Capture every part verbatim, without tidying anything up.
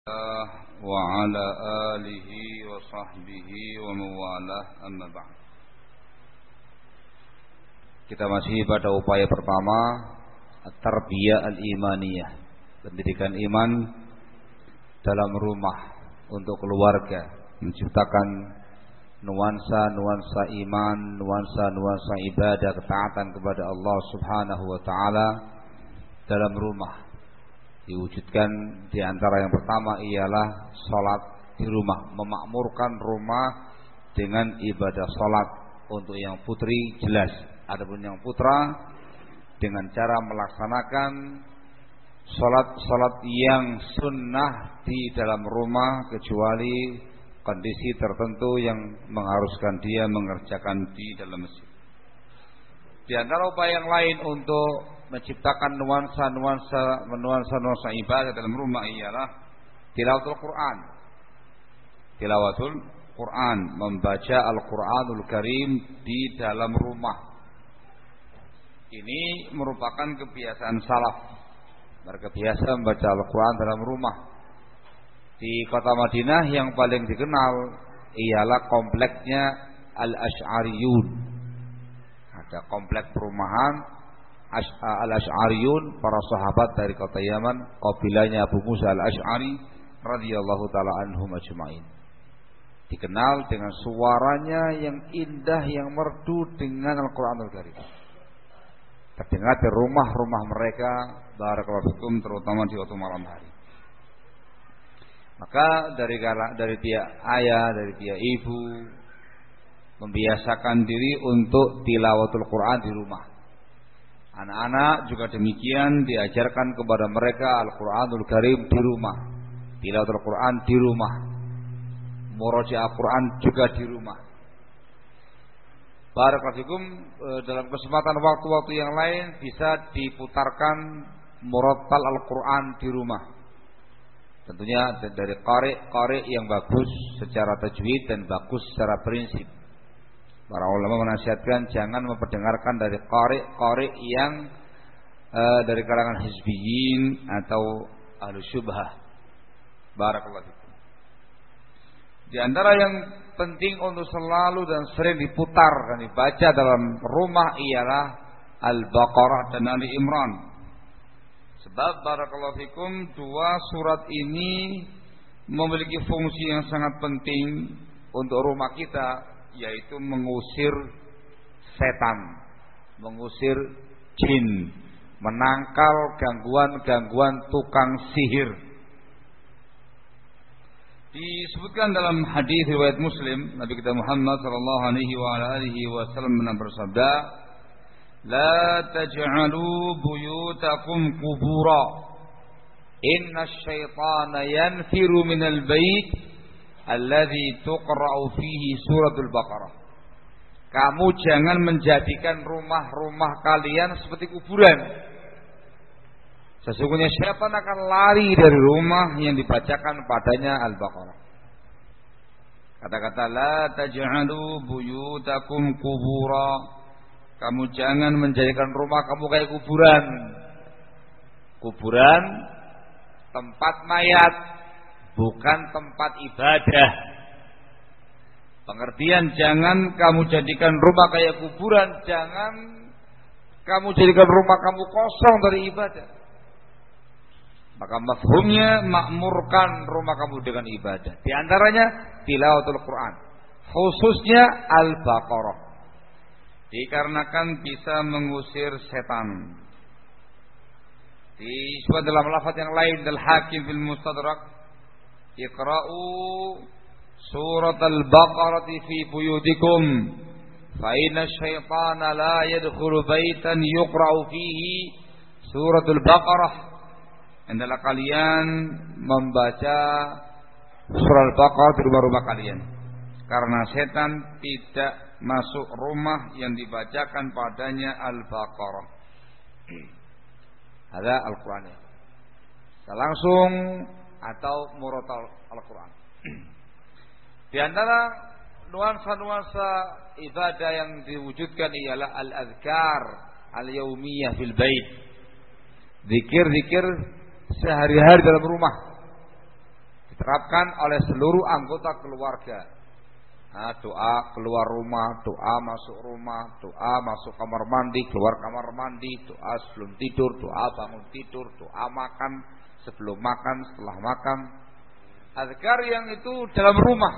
وعلى آله وصحبه ومن والاه أما بعد. Kita masih pada upaya pertama, at-tarbiyah al-imaniyah, pendidikan iman dalam rumah untuk keluarga, menciptakan nuansa-nuansa iman, nuansa-nuansa ibadah, ketaatan kepada Allah Subhanahu wa taala dalam rumah. Diwujudkan di antara yang pertama ialah salat di rumah, memakmurkan rumah dengan ibadah salat. Untuk yang putri jelas, adapun yang putra dengan cara melaksanakan salat-salat yang sunnah di dalam rumah, kecuali kondisi tertentu yang mengharuskan dia mengerjakan di dalam masjid. Di antara upaya yang lain untuk menciptakan nuansa-nuansa nuansa-nuansa ibadah dalam rumah ialah tilawatul Quran. Tilawatul Quran, membaca Al-Quranul Karim di dalam rumah. Ini merupakan kebiasaan salaf. Mereka biasa membaca Al-Quran dalam rumah. Di kota Madinah yang paling dikenal ialah kompleksnya Al-Asy'ariyun. Ada kompleks perumahan Al-Asy'ariyun, para sahabat dari kota Yaman, kabilahnya Abu Musa Al-Asy'ari radhiyallahu taala anhum ajma'in. Dikenal dengan suaranya yang indah, yang merdu dengan Al-Qur'anul Karim. Terdengar di rumah-rumah mereka, barakallahu fikum, terutama di waktu malam hari. Maka dari dari pihak ayah, dari pihak ibu membiasakan diri untuk tilawatul Quran di rumah. Anak-anak juga demikian, diajarkan kepada mereka Al-Quranul Karim di rumah, tilawatul Quran di rumah, murojaah Quran juga di rumah. Barakallahu fikum, dalam kesempatan waktu-waktu yang lain bisa diputarkan murattal Al-Quran di rumah. Tentunya dari qari-qari yang bagus secara tajwid dan bagus secara prinsip. Para ulama menasihatkan jangan memperdengarkan dari qari-qari yang uh, dari kalangan hizbiyin atau ahlu syubhah. Barakallahu fikum. Di antara yang penting untuk selalu dan sering diputar dan dibaca dalam rumah ialah Al-Baqarah dan Ali Imran. Sebab barakallahu fikum, dua surat ini memiliki fungsi yang sangat penting untuk rumah kita, yaitu mengusir setan, mengusir jin, menangkal gangguan-gangguan tukang sihir. Disebutkan dalam hadis riwayat Muslim, Nabi kita Muhammad sallallahu alaihi wa alihi wasallam bersabda, "La taj'alu buyutakum qubura. Inna asy-syaitana yanfiru minal bait alladzi tuqra'u fihi suratul Baqarah." Kamu jangan menjadikan rumah-rumah kalian seperti kuburan. Sesungguhnya syaitan akan lari dari rumah yang dibacakan padanya Al-Baqarah. Kata-kata la taj'alu buyutakum qubura. Kamu jangan menjadikan rumah kamu kayak kuburan. Kuburan tempat mayat, bukan tempat ibadah. Pengertian jangan kamu jadikan rumah kayak kuburan, jangan kamu jadikan rumah kamu kosong dari ibadah. Maka mafhumnya makmurkan rumah kamu dengan ibadah. Di antaranya tilawatul Quran, khususnya Al-Baqarah, dikarenakan bisa mengusir setan. Disebut dalam lafaz yang lain dari Hakim fil Mustadrak, Iqra'u surat Al-Baqarah fi buyutikum fa inna asy-syaitana la yadkhulu baitan yuqra'u fihi suratul Baqarah. Hendaklah kalian membaca surah Al-Baqarah di rumah-rumah kalian, karena setan tidak masuk rumah yang dibacakan padanya Al-Baqarah. Ada Al-Quran ya. Langsung atau murattal Al-Quran. Di antara nuansa-nuansa ibadah yang diwujudkan ialah al-azkar al-yaumiyah fil bait. Zikir-zikir sehari-hari dalam rumah. diterapkan oleh seluruh anggota keluarga. Nah, doa keluar rumah, doa masuk rumah, doa masuk kamar mandi, keluar kamar mandi, doa sebelum tidur, doa bangun tidur, doa makan, sebelum makan, setelah makan. Azkar yang itu dalam rumah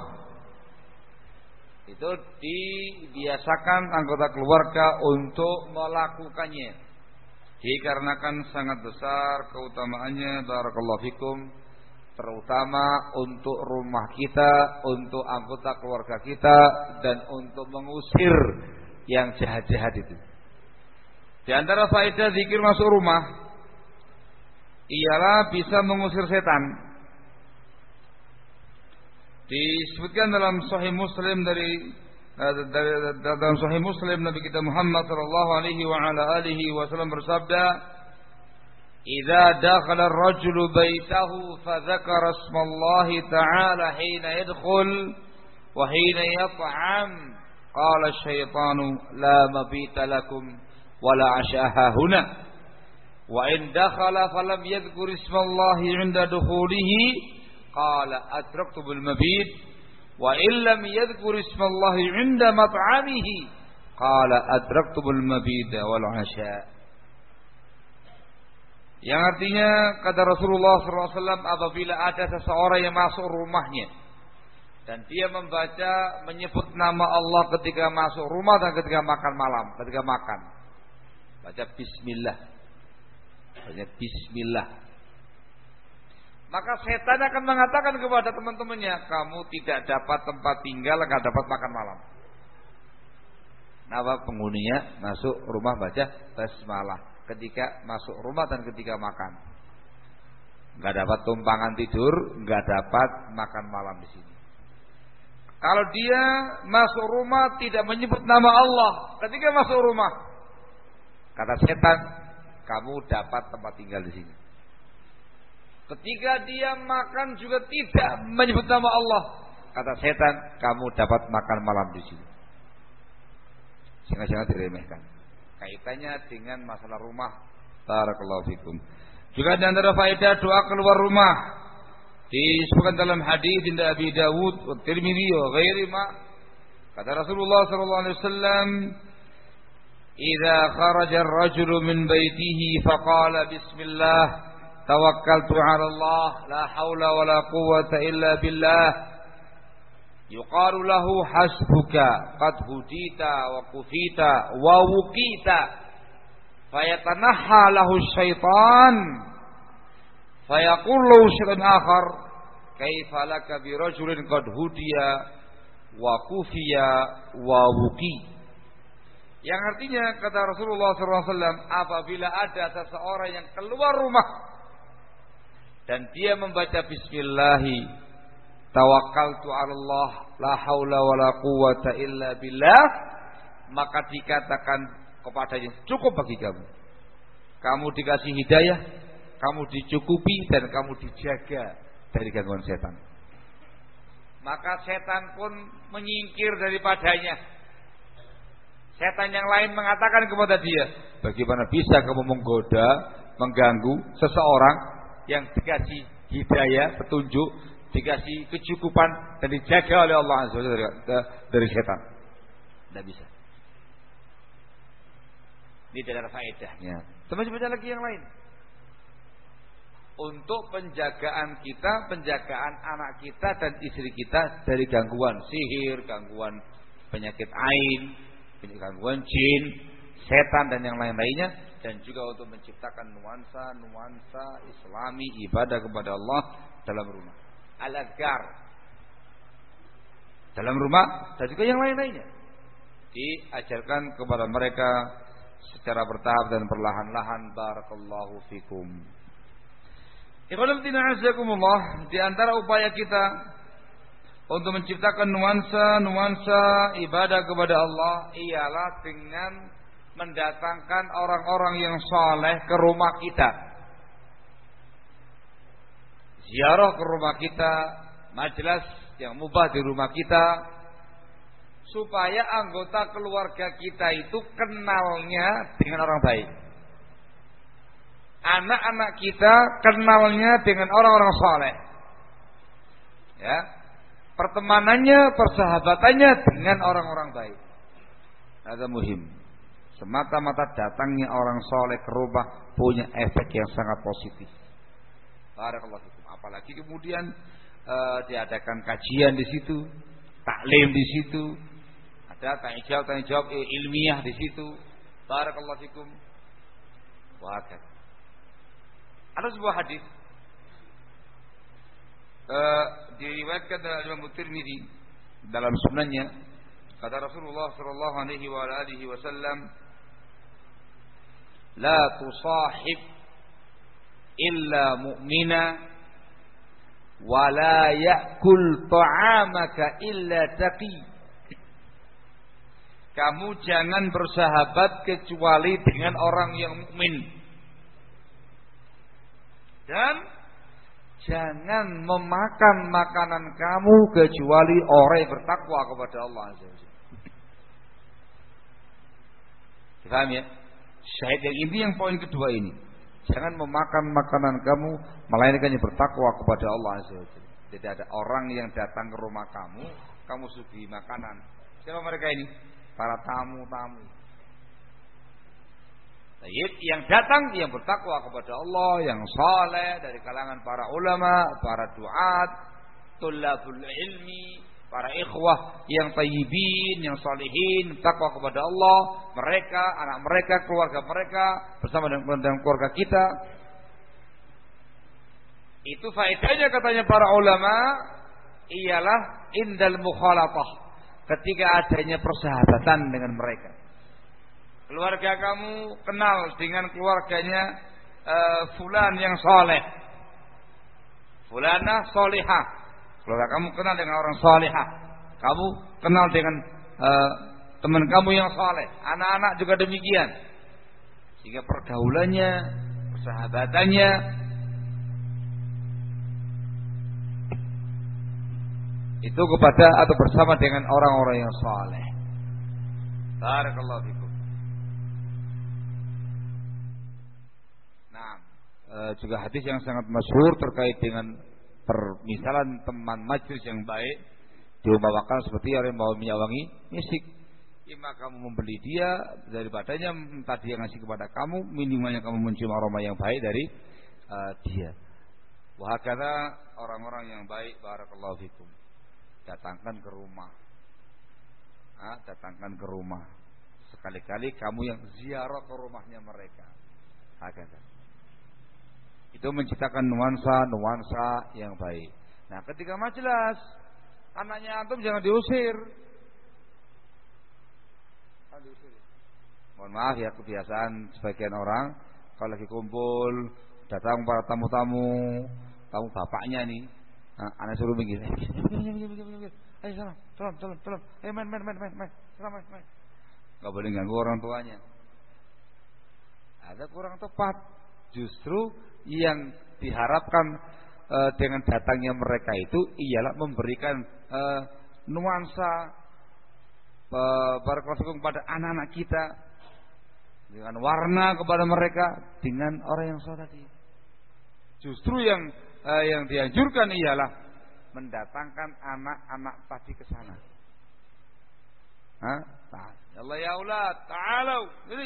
itu dibiasakan anggota keluarga untuk melakukannya. Dikarenakan sangat besar keutamaannya, barakallahu fikum, terutama untuk rumah kita, untuk anggota keluarga kita, dan untuk mengusir yang jahat-jahat itu. Di antara faedah zikir masuk rumah ialah bisa mengusir setan. Disebutkan dalam Sahih Muslim dari, dari dalam Sahih Muslim Nabi kita Muhammad sallallahu alaihi wa ala alihi wasallam bersabda, "Idza dakhala ar-rajulu baitahu fa dzakara ismallahi ta'ala hina yadkhul wa hina yat'am, qala asy-syaitanu la mabita lakum wa la 'ashaha huna. Wa in dakhala falam yadhkur ismallahi 'inda dukhulihi qala adraktu bil mabit wa illam yadhkur ismallahi 'inda mat'amihi qala adraktu bil mabit wal 'asha." Yang artinya kata Rasulullah sallallahu alaihi wasallam, apabila ada seseorang yang masuk rumahnya dan dia membaca menyebut nama Allah ketika masuk rumah dan ketika makan malam, ketika makan, baca bismillah, baca bismillah, maka setan akan mengatakan kepada teman-temannya, kamu tidak dapat tempat tinggal, enggak dapat makan malam. Nah, penghuninya masuk rumah baca basmalah ketika masuk rumah dan ketika makan. Enggak dapat tumpangan tidur, enggak dapat makan malam di sini. Kalau dia masuk rumah tidak menyebut nama Allah ketika masuk rumah, kata setan, kamu dapat tempat tinggal di sini. Ketika dia makan juga tidak menyebut nama Allah, kata setan, kamu dapat makan malam di sini. Jangan-jangan diremehkan. Kaitannya dengan masalah rumah. Barakallahu fikum. Juga di antara faedah doa keluar rumah. Disebutkan dalam hadis dari Abi Dawud, Tirmidzi wa ghairi ma. Kata Rasulullah sallallahu alaihi wasallam, "Idza kharaja ar-rajulu min baitihi faqala bismillah, tawakkaltu 'ala Allah, la haula wa la quwwata illa billah. Yuqalu lahu hasbuka qad hudita wa kufita wa wuqita. Fayatanaha lahu syaitan. Fayaqulu syaitan akhar, kaifa laka bi rajulin qad hudiya wa kufiya wa wuqi." Yang artinya kata Rasulullah sallallahu alaihi wasallam, apabila ada seseorang yang keluar rumah dan dia membaca bismillahi, tawakkaltu 'ala Allah, la haula wala quwwata illa billah, maka dikatakan kepadanya, cukup bagi kamu. Kamu dikasih hidayah, kamu dicukupi, dan kamu dijaga dari gangguan setan. Maka setan pun menyingkir daripadanya. Setan yang lain mengatakan kepada dia, bagaimana bisa kamu menggoda, mengganggu seseorang yang dikasih hidayah, petunjuk, dikasih kecukupan dan dijaga oleh Allah Azza wa Jalla dari, dari setan. Tidak bisa. Ini adalah faedahnya. Teman-teman lagi yang lain. Untuk penjagaan kita, penjagaan anak kita dan istri kita dari gangguan sihir, gangguan penyakit ain, gangguan jin, setan dan yang lain-lainnya, dan juga untuk menciptakan nuansa-nuansa Islami ibadah kepada Allah dalam rumah. Al-azkar dalam rumah dan juga yang lain-lainnya diajarkan kepada mereka secara bertahap dan perlahan-lahan. Barakallahu fikum. Ikhwatul azakumullah, di antara upaya kita untuk menciptakan nuansa-nuansa ibadah kepada Allah ialah dengan mendatangkan orang-orang yang saleh ke rumah kita. Ziarah ke rumah kita, majelis yang mubah di rumah kita, supaya anggota keluarga kita itu kenalnya dengan orang baik. Anak-anak kita kenalnya dengan orang-orang saleh. Ya. Pertemanannya, persahabatannya dengan orang-orang baik. Ada muhim. Semata-mata datangnya orang soleh ke rumah punya efek yang sangat positif. Barakallahu fikum. Apalagi kemudian uh, diadakan kajian di situ, taklim di situ, ada tanya jawab tanya jawab ilmiah di situ. Barakallahu fikum. Wah, ada sebuah hadis uh, diriwayatkan oleh Imam Tirmidzi dalam sunannya, kata Rasulullah sallallahu alaihi wa alihi wasallam, la tusahib illa mu'mina wa la ya'kul ta'amaka illa taqi. Kamu jangan bersahabat kecuali dengan orang yang mukmin. Dan jangan memakan makanan kamu kecuali orang yang bertakwa kepada Allah Azza wa Jalla. Paham ya? Syahid yang ini yang poin kedua ini. Jangan memakan makanan kamu melainkan yang bertakwa kepada Allah Azza wa Jalla. Tidak ada orang yang datang ke rumah kamu, kamu suguhi makanan. Siapa mereka ini? Para tamu-tamu. Baik, yang datang yang bertakwa kepada Allah, yang saleh dari kalangan para ulama, para duat, tulabul ilmi, para ikhwah yang tayyibin, yang salihin, takwa kepada Allah, mereka, anak mereka, keluarga mereka, bersama dengan keluarga kita. Itu faedahnya katanya para ulama, ialah indal mukhalatah, ketika adanya persahabatan dengan mereka. Keluarga kamu kenal dengan keluarganya uh, fulan yang saleh, fulanah salihah. Keluarga kamu kenal dengan orang salihah, kamu kenal dengan uh, teman kamu yang saleh, anak-anak juga demikian. Sehingga pergaulannya, persahabatannya itu kepada atau bersama dengan orang-orang yang saleh. Barakallahu fikum. Nah, e, juga hadis yang sangat masyhur terkait dengan permisalan teman majlis yang baik diumpamakan seperti orang yang bawa minyak wangi misik. Ima kamu membeli dia daripadanya entah dia ngasih kepada kamu, minimalnya kamu mencium aroma yang baik dari uh, dia. Wahakala orang-orang yang baik, barakallahu fikum, datangkan ke rumah, nah, datangkan ke rumah. Sekali-kali kamu yang ziarah ke rumahnya mereka. Hakata. Itu menciptakan nuansa-nuansa yang baik. Nah, ketika majelis, anaknya antum jangan diusir. diusir. Mohon maaf ya, kebiasaan sebagian orang kalau lagi kumpul, datang para tamu-tamu, tamu bapaknya nih, nah, anak suruh minggir. Ayo salam, salam, salam, salam. Ayo main, main, main, main, main. Salam, main, main. Gak boleh ganggu orang tuanya. Ada kurang tepat. Justru yang diharapkan e, dengan datangnya mereka itu ialah memberikan e, nuansa e, barakallahu kepada anak-anak kita, dengan warna kepada mereka, dengan orang yang saleh tadi. Justru yang e, yang dianjurkan ialah mendatangkan anak-anak tadi ke sana. Hah? Ya Allah ya aulad, ta'alu. Ini.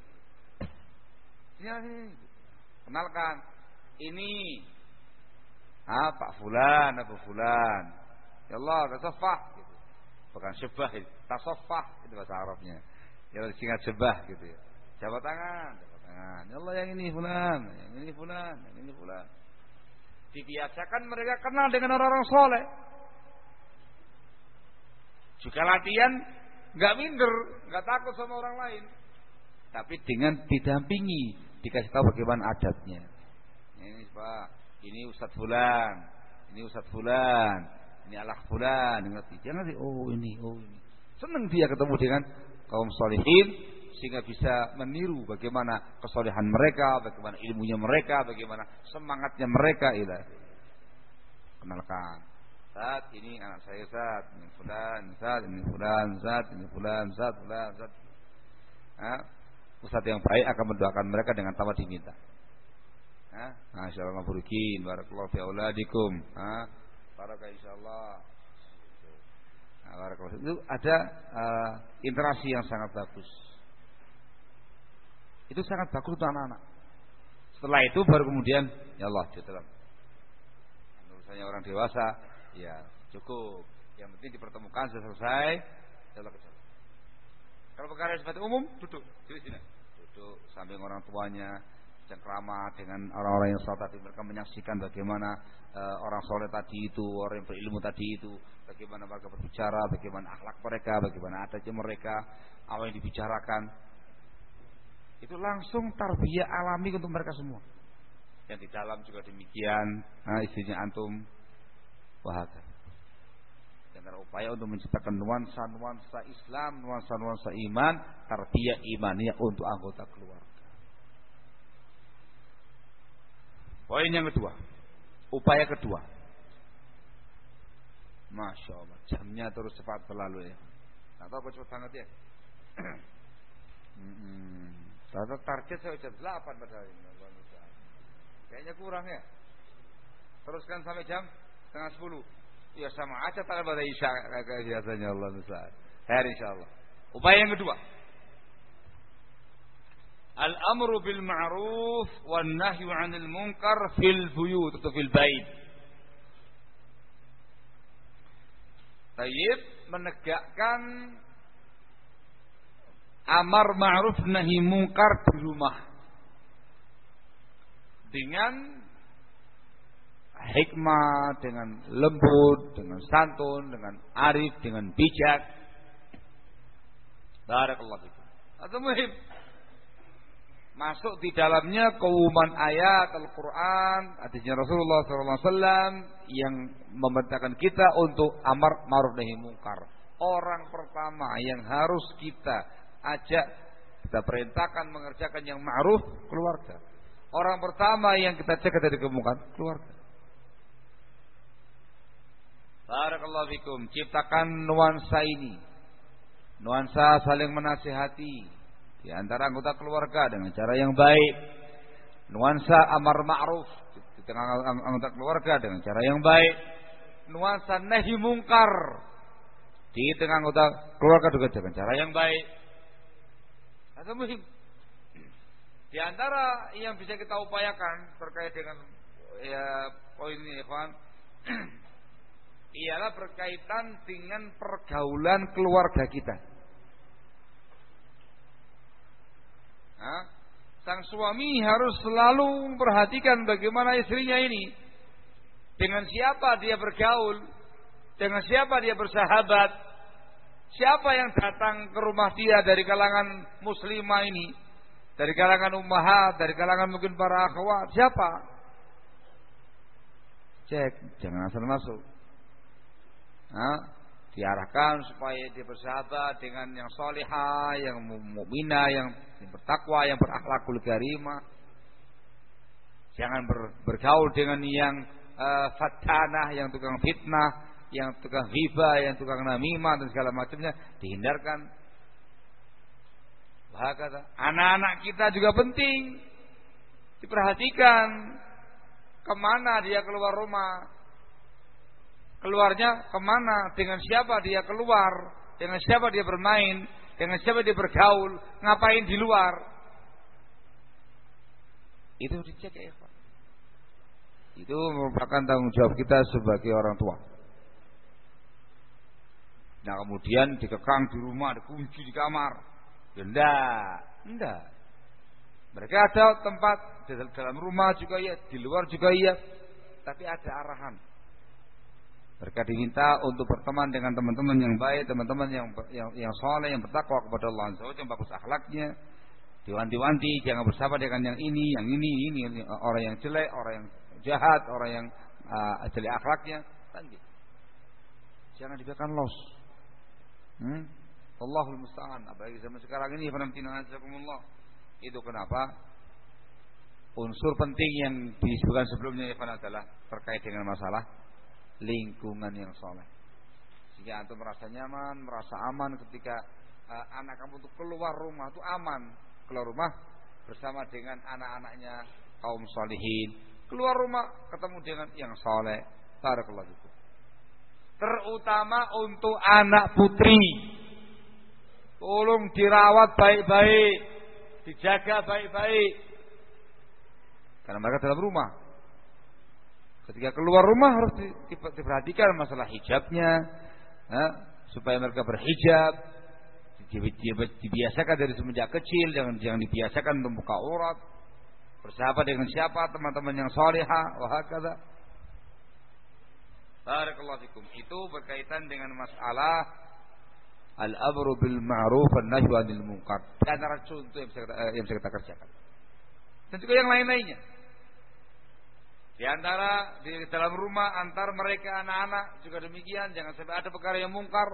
Sini. Kenalkan, ini ah, Pak Fulan, Abu Fulan. Ya Allah, tasafah gitu. Bukan syabah, tasafah itu bahasa Arabnya. Ya singkat syabah gitu ya. Jabat tangan, jabat tangan. Ya Allah yang ini Fulan, yang ini Fulan, yang ini Fulan. Dibiasakan mereka kenal dengan orang-orang soleh. Juga latihan enggak minder, enggak takut sama orang lain. Tapi dengan didampingi, dikasih tahu bagaimana adatnya. Ini Pak, ini Ustadz Fulan, ini Ustadz Fulan, ini Alah Fulan, ngerti? Jangan sih, oh ini, oh ini. Senang dia ketemu dengan kaum solihin, sehingga bisa meniru bagaimana kesolehan mereka, bagaimana ilmunya mereka, bagaimana semangatnya mereka. Ilah. Kenalkan, Ustadz ini anak saya Ustadz, ini Fulan, Ustadz, ini Fulan, Ustadz, ini Fulan, Ustadz, Fulan, Ustadz. Nah, Ustadz yang baik akan mendoakan mereka dengan tanpa diminta. Nah, masyaallah mabrukin, barakallahu fi auladikum. Ah, barakallahu masyaallah. Nah, itu ada uh, interaksi yang sangat bagus. Itu sangat bagus untuk anak-anak. Setelah itu baru kemudian ya Allah di dalam urusannya orang dewasa ya cukup. Yang penting dipertemukan selesai. Ya Allah kejar. Kalau perkara seperti umum duduk di sini. Duduk samping orang tuanya, cengkrama dengan orang-orang yang saleh tadi, mereka menyaksikan bagaimana uh, orang soleh tadi itu, orang yang berilmu tadi itu, bagaimana mereka berbicara, bagaimana akhlak mereka, bagaimana adabnya mereka, apa yang dibicarakan. Itu langsung tarbiyah alami untuk mereka semua. Yang di dalam juga demikian. Nah, istrinya antum bahagia. Dengan upaya untuk menciptakan nuansa-nuansa Islam, nuansa-nuansa iman, tarbiyah imaniyah untuk anggota keluarga. Poin yang kedua, upaya kedua. Masya Allah, jamnya terus cepat berlalu ya. Nggak tahu kok cepat banget ya. hmm. Ternyata target saya jam delapan padahal ini. Kayaknya kurang ya. Teruskan sampai jam setengah sepuluh. Ya sama aja tak pada isya kayak biasanya Allah Nusa. Hari insyaallah. Upaya yang kedua. Al-amru bil ma'ruf wan nahyu 'anil munkar fil buyut atau fil bait. Tayyib menegakkan amar ma'ruf nahi munkar di rumah dengan hikmah, dengan lembut, dengan santun, dengan arif, dengan bijak. Barakallahu fikum. Atau muhim masuk di dalamnya keumuman ayat Al-Quran, hadisnya Rasulullah shallallahu alaihi wasallam yang memerintahkan kita untuk amar ma'ruf nahi munkar. Orang pertama yang harus kita ajak, kita perintahkan mengerjakan yang ma'ruf, keluarga. Orang pertama yang kita cegah dari kemungkaran, keluarga. Barakallahu fikum. Ciptakan nuansa ini, nuansa saling menasihati di antara anggota keluarga dengan cara yang baik. Nuansa amar ma'ruf di tengah anggota keluarga dengan cara yang baik. Nuansa nahi mungkar di tengah anggota keluarga juga dengan cara yang baik. Atau muhim. Di antara yang bisa kita upayakan terkait dengan ya poin ini, ikhwan, ialah berkaitan dengan pergaulan keluarga kita. Nah, sang suami harus selalu memperhatikan bagaimana istrinya ini, dengan siapa dia bergaul, dengan siapa dia bersahabat, siapa yang datang ke rumah dia dari kalangan muslimah ini, dari kalangan ummahat, dari kalangan mungkin para akhwat, siapa? Cek, jangan asal masuk. Nah, diarahkan supaya dia bersahabat dengan yang salihah, yang mukminah, yang bertakwa, yang berakhlakul karimah. Jangan ber, bergaul dengan yang uh, fatanah, yang tukang fitnah, yang tukang ghibah, yang tukang namimah dan segala macamnya, dihindarkan. Bahkan anak-anak kita juga penting diperhatikan, kemana dia keluar rumah, keluarnya kemana, dengan siapa dia keluar, dengan siapa dia bermain, dengan siapa dia bergaul, ngapain di luar. Itu dicek ya Pak. Itu merupakan tanggung jawab kita sebagai orang tua. Nah kemudian dikekang di rumah, dikunci di kamar. Enggak, enggak. Mereka ada tempat di dalam rumah juga ya, di luar juga ya, tapi ada arahan. Mereka diminta untuk berteman dengan teman-teman yang baik, teman-teman yang yang yang saleh, yang bertakwa kepada Allah Azza wa Jalla, yang bagus akhlaknya. Diwanti-wanti jangan bersama dengan yang ini, yang ini, ini orang yang jelek, orang yang jahat, orang yang uh, jelek akhlaknya. Jangan dibiarkan los. Hmm? Allahul musta'an. Apalagi zaman sekarang ini, fanamtinazakumullah. Itu kenapa unsur penting yang disebutkan sebelumnya adalah terkait dengan masalah lingkungan yang soleh. Sehingga antum merasa nyaman, merasa aman ketika uh, anak kamu itu keluar rumah itu aman, keluar rumah bersama dengan anak-anaknya kaum solihin, keluar rumah ketemu dengan yang soleh. Barakallahu fikum. terutama untuk anak putri. Tolong dirawat baik-baik, dijaga baik-baik. Karena mereka dalam rumah. Ketika keluar rumah harus diperhatikan masalah hijabnya, ya, supaya mereka berhijab, dibiasakan dari semenjak kecil, jangan jangan dibiasakan untuk buka aurat, bersahabat dengan siapa, teman-teman yang salihah, wahakadha. Barakallahu fikum. Itu berkaitan dengan masalah al-amru bil ma'ruf wan nahyu 'anil munkar. Di antara contoh yang bisa kita, yang bisa kita kerjakan. Dan juga yang lain-lainnya. Di antara di dalam rumah antar mereka anak-anak juga demikian, jangan sampai ada perkara yang mungkar.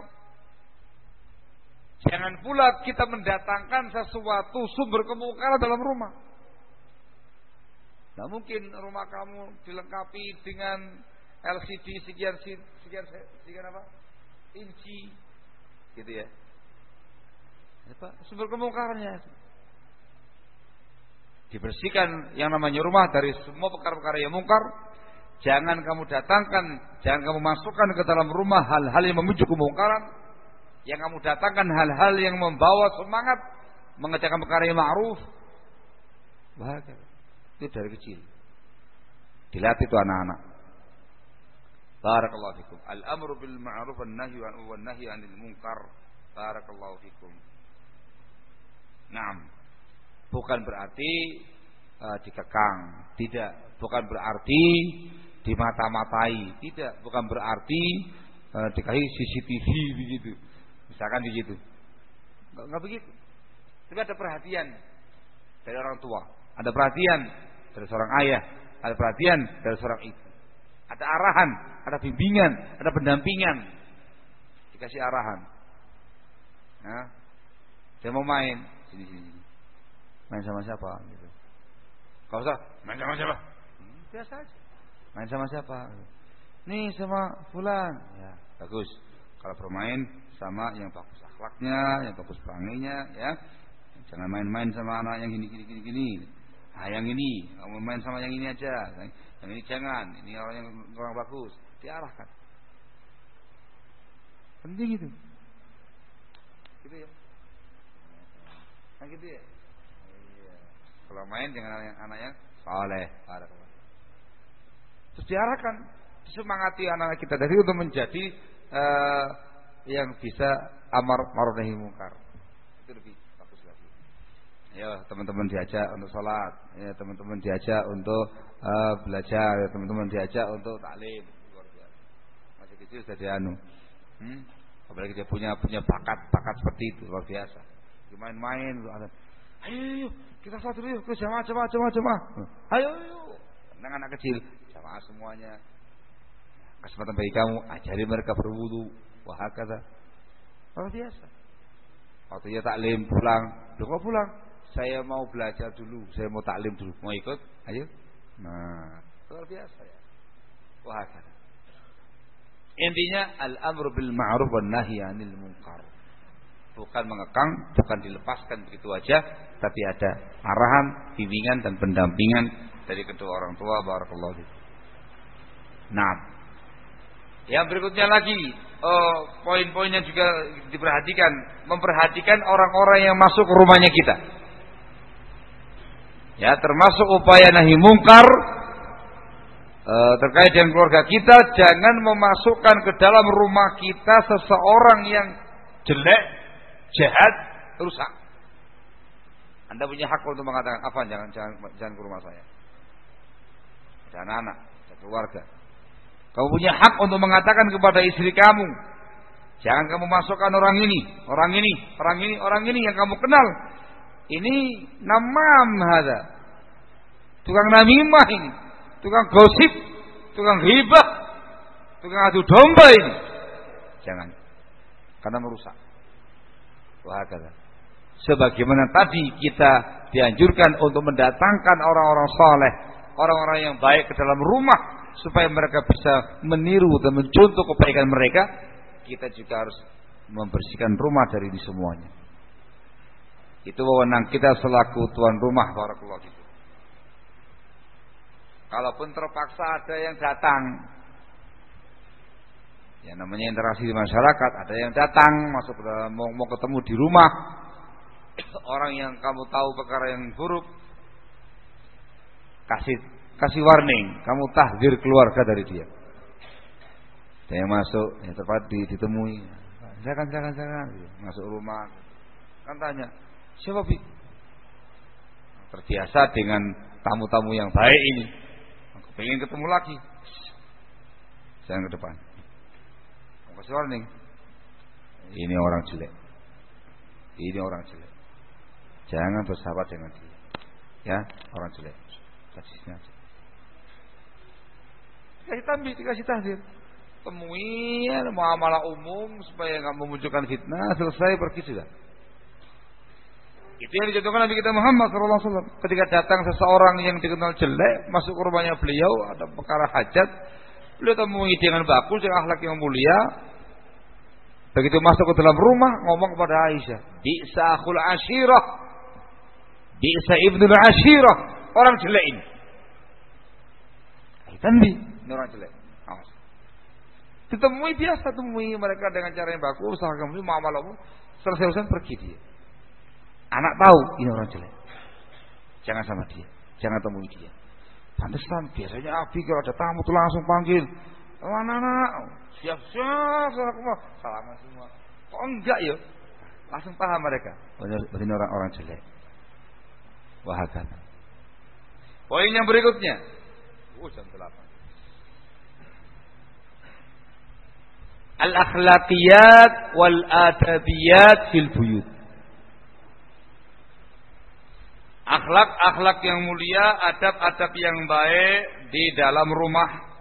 Jangan pula kita mendatangkan sesuatu sumber kemungkaran dalam rumah. Nah, mungkin rumah kamu dilengkapi dengan L C D sekian sekian sekian apa? Inci gitu ya. Apa sumber kemungkarannya? Dibersihkan yang namanya rumah dari semua perkara-perkara yang mungkar. Jangan kamu datangkan, jangan kamu masukkan ke dalam rumah hal-hal yang memicu kemungkaran. Yang kamu datangkan hal-hal yang membawa semangat mengerjakan perkara yang ma'ruf. Bahagia. Itu dari kecil. Dilatih itu anak-anak. Barakallahu fikum. Al-amru bil ma'ruf wan nahyu wan nahyi 'anil munkar. Barakallahu fikum. Naam. Bukan berarti uh, dikekang, tidak. Bukan berarti dimata-matai, tidak. Bukan berarti uh, dikasih C C T V begitu. Misalkan begitu. Enggak, enggak begitu. Tapi ada perhatian dari orang tua, ada perhatian dari seorang ayah, ada perhatian dari seorang ibu. Ada arahan, ada bimbingan, ada pendampingan. Dikasih arahan. Nah, dia mau main sini sini. Main sama siapa gitu. Kau usah main sama siapa? Hmm, biasa aja. Main sama siapa? Nih sama fulan. Ya, bagus. Kalau bermain sama yang bagus akhlaknya, yang bagus peranginya, ya. Jangan main-main sama anak yang gini gini gini gini. Ah, yang ini, kamu main sama yang ini aja. Yang ini jangan. Ini orang yang kurang bagus. Diarahkan. Penting itu. Gitu ya. Nah, gitu ya. Kalau main dengan anak yang, anak yang saleh, terus diarahkan, disemangati anak-anak kita dari untuk menjadi uh, yang bisa amar ma'ruf nahi munkar. Itu lebih bagus lagi. Ya, teman-teman diajak untuk sholat, ya teman-teman diajak untuk uh, belajar, ya teman-teman diajak untuk taklim. Luar biasa. Masih kecil sudah dianu. Hmm? Apalagi dia punya punya bakat bakat seperti itu, luar biasa. Main-main, ayo, ayo kita sholat dulu yuk, jamaah, jamaah, jamaah, jamaah. Ayo, ayo. Tenang anak kecil, jamaah semuanya. Kesempatan bagi kamu, ajari mereka berwudu. Wah, kata. Luar biasa. Waktu dia taklim pulang, loh kok pulang? Saya mau belajar dulu, saya mau taklim dulu. Mau ikut? Ayo. Nah, luar biasa ya. Wah, kata. Intinya al-amru bil ma'ruf wan nahyi 'anil munkar. Bukan mengekang, bukan dilepaskan begitu aja, tapi ada arahan, bimbingan dan pendampingan dari kedua orang tua. Barakallahu fiik. Nah, yang berikutnya lagi, oh, poin-poinnya juga diperhatikan, memperhatikan orang-orang yang masuk ke rumahnya kita. Ya, termasuk upaya nahi mungkar eh, terkait dengan keluarga kita, jangan memasukkan ke dalam rumah kita seseorang yang jelek, jahat, rusak. Anda punya hak untuk mengatakan apa? Jangan jangan jangan ke rumah saya. Ada anak-anak, ada keluarga. Kamu punya hak untuk mengatakan kepada istri kamu, jangan kamu masukkan orang ini, orang ini, orang ini, orang ini yang kamu kenal. Ini namam hada. Tukang namimah ini, tukang gosip, tukang ghibah, tukang adu domba ini. Jangan. Karena merusak. Wahakala. Sebagaimana tadi kita dianjurkan untuk mendatangkan orang-orang saleh, orang-orang yang baik ke dalam rumah supaya mereka bisa meniru dan mencontoh kebaikan mereka, kita juga harus membersihkan rumah dari ini semuanya. Itu wewenang kita selaku tuan rumah. Barakallahu fikum. Kalaupun terpaksa ada yang datang, Ya namanya interaksi di masyarakat, ada yang datang masuk ke dalam, mau, mau ketemu di rumah orang yang kamu tahu perkara yang buruk, kasih kasih warning, kamu tahdzir keluarga dari dia. Dia masuk, ya tepat ditemui, silakan silakan silakan, masuk rumah, kan tanya siapa bi? Terbiasa dengan tamu-tamu yang baik ini, aku pengen ketemu lagi, jangan ke depan. Kasih warning, ini orang jelek, ini orang jelek, jangan bersahabat dengan dia, ya orang jelek. Kasihnya aja. Dikasih tambih, dikasih tahdzir, temui ya, muamalah umum supaya nggak memunculkan fitnah, selesai pergi sudah. Itu yang dicontohkan Nabi kita Muhammad shallallahu alaihi wasallam. Ketika datang seseorang yang dikenal jelek masuk ke rumahnya beliau, ada perkara hajat, beliau temui dengan bagus, dengan akhlak yang mulia. Begitu masuk ke dalam rumah, ngomong kepada Aisyah, bi'sa akhul ashirah, bi'sa ibnul ashirah, orang jelek ini. Tanbi, ini orang jelek. Awas. Ditemui biasa, temui mereka dengan cara yang bagus, usahakan muamalah umum, selesai-selesai pergi dia. Anak tahu ini orang jelek, jangan sama dia, jangan temui dia. Pantesan biasanya Abi kalau ada tamu tuh langsung panggil, anak-anak, siap-siap, salaman semua. Kok enggak ya? Langsung paham mereka. Ini orang-orang jelek. Wahakan. Poin yang berikutnya. Oh, jam delapan. Al-akhlaqiyat wal adabiyat fil buyut. Akhlak-akhlak yang mulia, adab-adab yang baik di dalam rumah.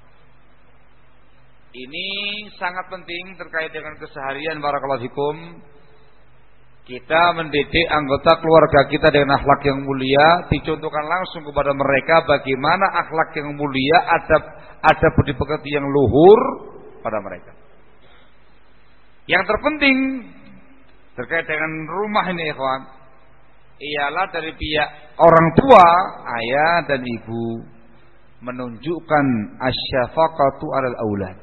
Ini sangat penting terkait dengan keseharian barakallahu fikum. Kita mendidik anggota keluarga kita dengan akhlak yang mulia, dicontohkan langsung kepada mereka bagaimana akhlak yang mulia, adab adab budi pekerti yang luhur pada mereka. Yang terpenting terkait dengan rumah ini, ikhwan, ialah dari pihak orang tua, ayah dan ibu, menunjukkan asyafaqatu alal aulad.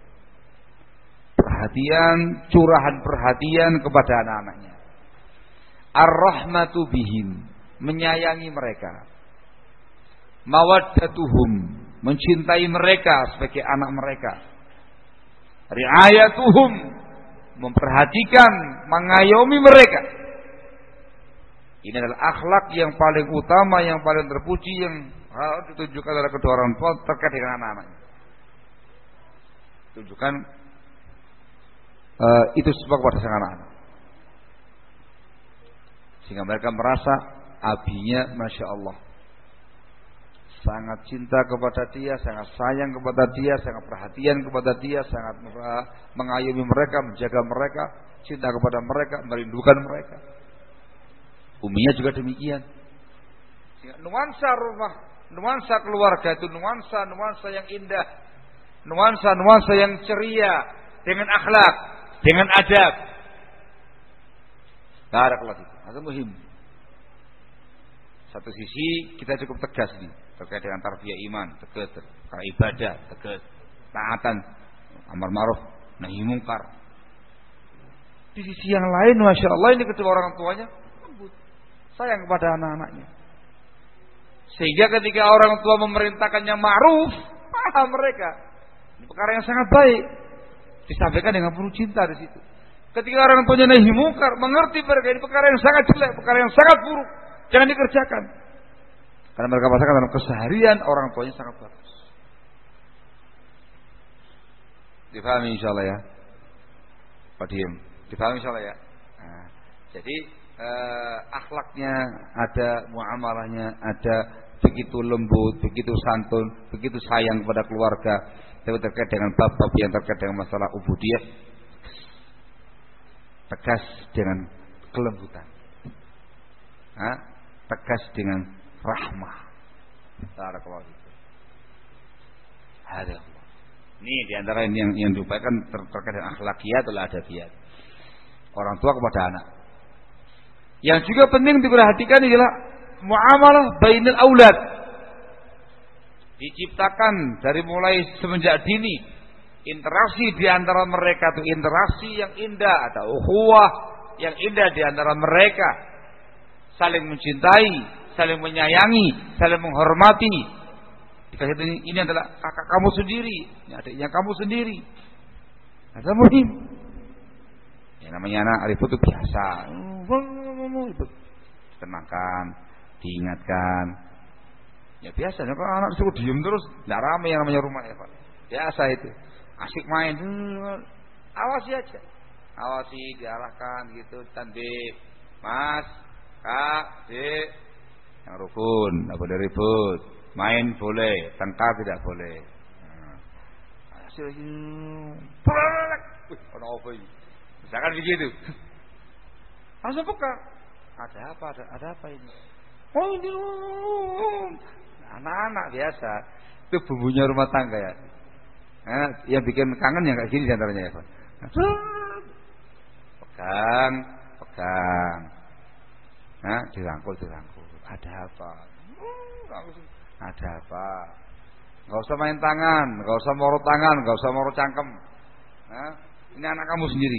Perhatian, curahan perhatian kepada anak-anaknya. Ar-rahmatu bihim, menyayangi mereka. Mawaddatuhum, mencintai mereka sebagai anak mereka. Riayatuhum, memperhatikan, mengayomi mereka. Ini adalah akhlak yang paling utama, yang paling terpuji, yang harus ditunjukkan oleh kedua orang tua terkait dengan anak-anaknya. Tunjukkan uh, itu sebab kepada sang anak-anak, sehingga mereka merasa abinya masya Allah sangat cinta kepada dia, sangat sayang kepada dia, sangat perhatian kepada dia, sangat mengayomi mereka, menjaga mereka, cinta kepada mereka, merindukan mereka. Uminya juga demikian. Nuansa rumah, nuansa keluarga itu nuansa-nuansa yang indah, nuansa-nuansa yang ceria, dengan akhlak, dengan adab. Barakallahu fikum. Itu muhim. Satu sisi kita cukup tegas nih terkait dengan tarbiyah iman, tegas, terkait ibadah, tegas, taatan, amar ma'ruf, nahi mungkar. Di sisi yang lain, masya Allah, ini kedua orang tuanya lembut, sayang kepada anak-anaknya. Sehingga ketika orang tua memerintahkan yang ma'ruf, paham mereka. Ini perkara yang sangat baik, disampaikan dengan penuh cinta di situ. Ketika orang tuanya nahi mungkar, mengerti mereka ini perkara yang sangat jelek, perkara yang sangat buruk, jangan dikerjakan. Karena mereka merasakan dalam keseharian orang tuanya sangat bagus. Difahami insyaallah ya, Pak Diem. Difahami insyaallah ya. Nah, jadi eh, akhlaknya ada, muamalahnya ada, begitu lembut, begitu santun, begitu sayang kepada keluarga. Tapi terkait dengan bab-bab yang terkait dengan masalah ubudiyah, tegas dengan kelembutan, ha? Tegas dengan rahmah. Barakallahu fikum. Ada. Ini diantara yang yang diupayakan terkait dengan akhlakiyat atau adabiyat orang tua kepada anak. Yang juga penting diperhatikan adalah muamalah bainal aulad. Diciptakan dari mulai semenjak dini interaksi di antara mereka itu interaksi yang indah, ada ukhuwah yang indah di antara mereka, saling mencintai, saling menyayangi, saling menghormati. Dikasih ini, ini adalah kakak kamu sendiri, ini adiknya kamu sendiri. Ada muhim. Ya namanya anak ribut itu biasa. Tenangkan, diingatkan. Ya biasa, kalau anak disuruh diem terus, tidak ramai yang namanya rumah ya Pak. Biasa itu. Asik main, hmm, awasi aja, awasi, diarahkan gitu, tanbih, Mas, Kak, Dek, yang rukun, tidak boleh ribut, main boleh, tengkar tidak boleh. Hasil, wih, ada apa ini? Misalkan begitu, langsung buka, ada apa, ada, ada apa ini? Oh ini, anak-anak biasa, itu bumbunya rumah tangga ya. Nah, yang bikin kangen yang kayak gini diantaranya ya Pak. Pegang, pegang. Nah, dirangkul, dirangkul. Ada apa? Ada apa? Gak usah main tangan, gak usah moro tangan, gak usah moro cangkem. Nah, ini anak kamu sendiri.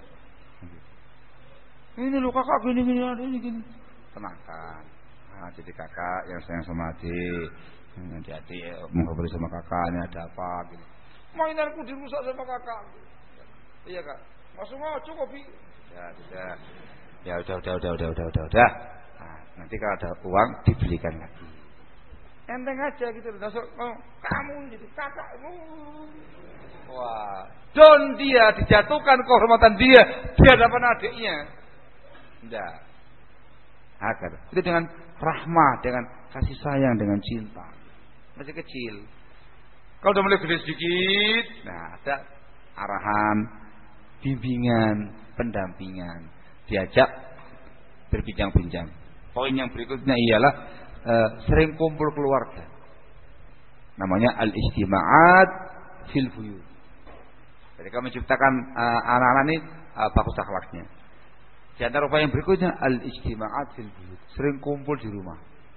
Ini loh kakak gini gini ada ini gini. Tenangkan. Nah, jadi kakak yang sayang sama adik, yang adik mengobrol sama kakak, ini ada apa? Gitu. Mainanku dirusak sama kakak. Iya Kak. Masuk ngaco kopi. Ya sudah. Ya udah udah udah udah udah udah udah. Nah, nanti kalau ada uang dibelikan lagi. Enteng aja gitu. Masuk oh, kamu jadi kakakmu. Wah, don dia dijatuhkan kehormatan dia di hadapan adiknya. Enggak. Agar itu dengan rahmah, dengan kasih sayang, dengan cinta. Masih kecil. Kalau udah mulai gede sedikit, nah ada arahan, bimbingan, pendampingan, diajak berbincang-bincang. Poin yang berikutnya ialah e, sering kumpul keluarga. Namanya al-istima'at fil buyut. Ketika menciptakan e, anak-anak ini e, bagus akhlaknya. Di antara poin yang berikutnya al-istima'at fil buyut. Sering kumpul di rumah.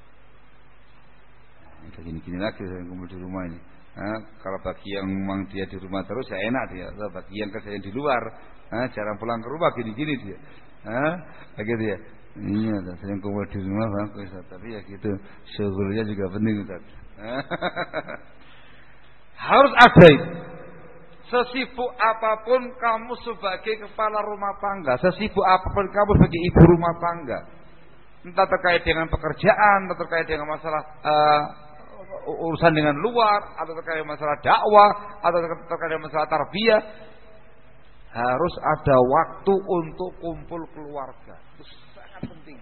Nah, gini-gini lagi sering kumpul di rumah ini. Nah, kalau bagi yang memang dia di rumah terus ya enak dia. Kalau bagi yang kerja di luar, nah, jarang pulang ke rumah gini-gini dia. Nah, begitu ya. Iya, sering kumpul di rumah bagus, tapi ya gitu. Syukurnya juga penting Ustaz. Harus ada itu. Sesibuk apapun kamu sebagai kepala rumah tangga, sesibuk apapun kamu sebagai ibu rumah tangga, entah terkait dengan pekerjaan, entah terkait dengan masalah uh, urusan dengan luar, atau terkait masalah dakwah, atau terkait dengan masalah tarbiyah, harus ada waktu untuk kumpul keluarga. Itu sangat penting.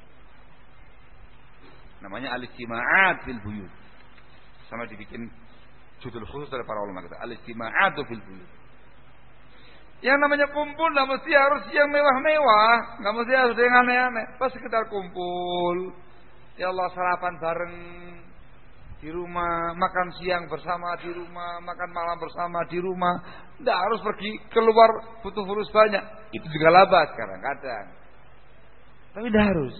Namanya al-istima'at fil buyut. Sama dibikin judul khusus dari para ulama kita, al-istima'at fil buyut. Yang namanya kumpul enggak mesti harus yang mewah-mewah, enggak mesti harus yang aneh-aneh, pas sekedar kumpul. Ya Allah, sarapan bareng di rumah, makan siang bersama di rumah, makan malam bersama di rumah. Tidak harus pergi keluar butuh fulus banyak. Itu juga laba kadang-kadang. Tapi tidak harus.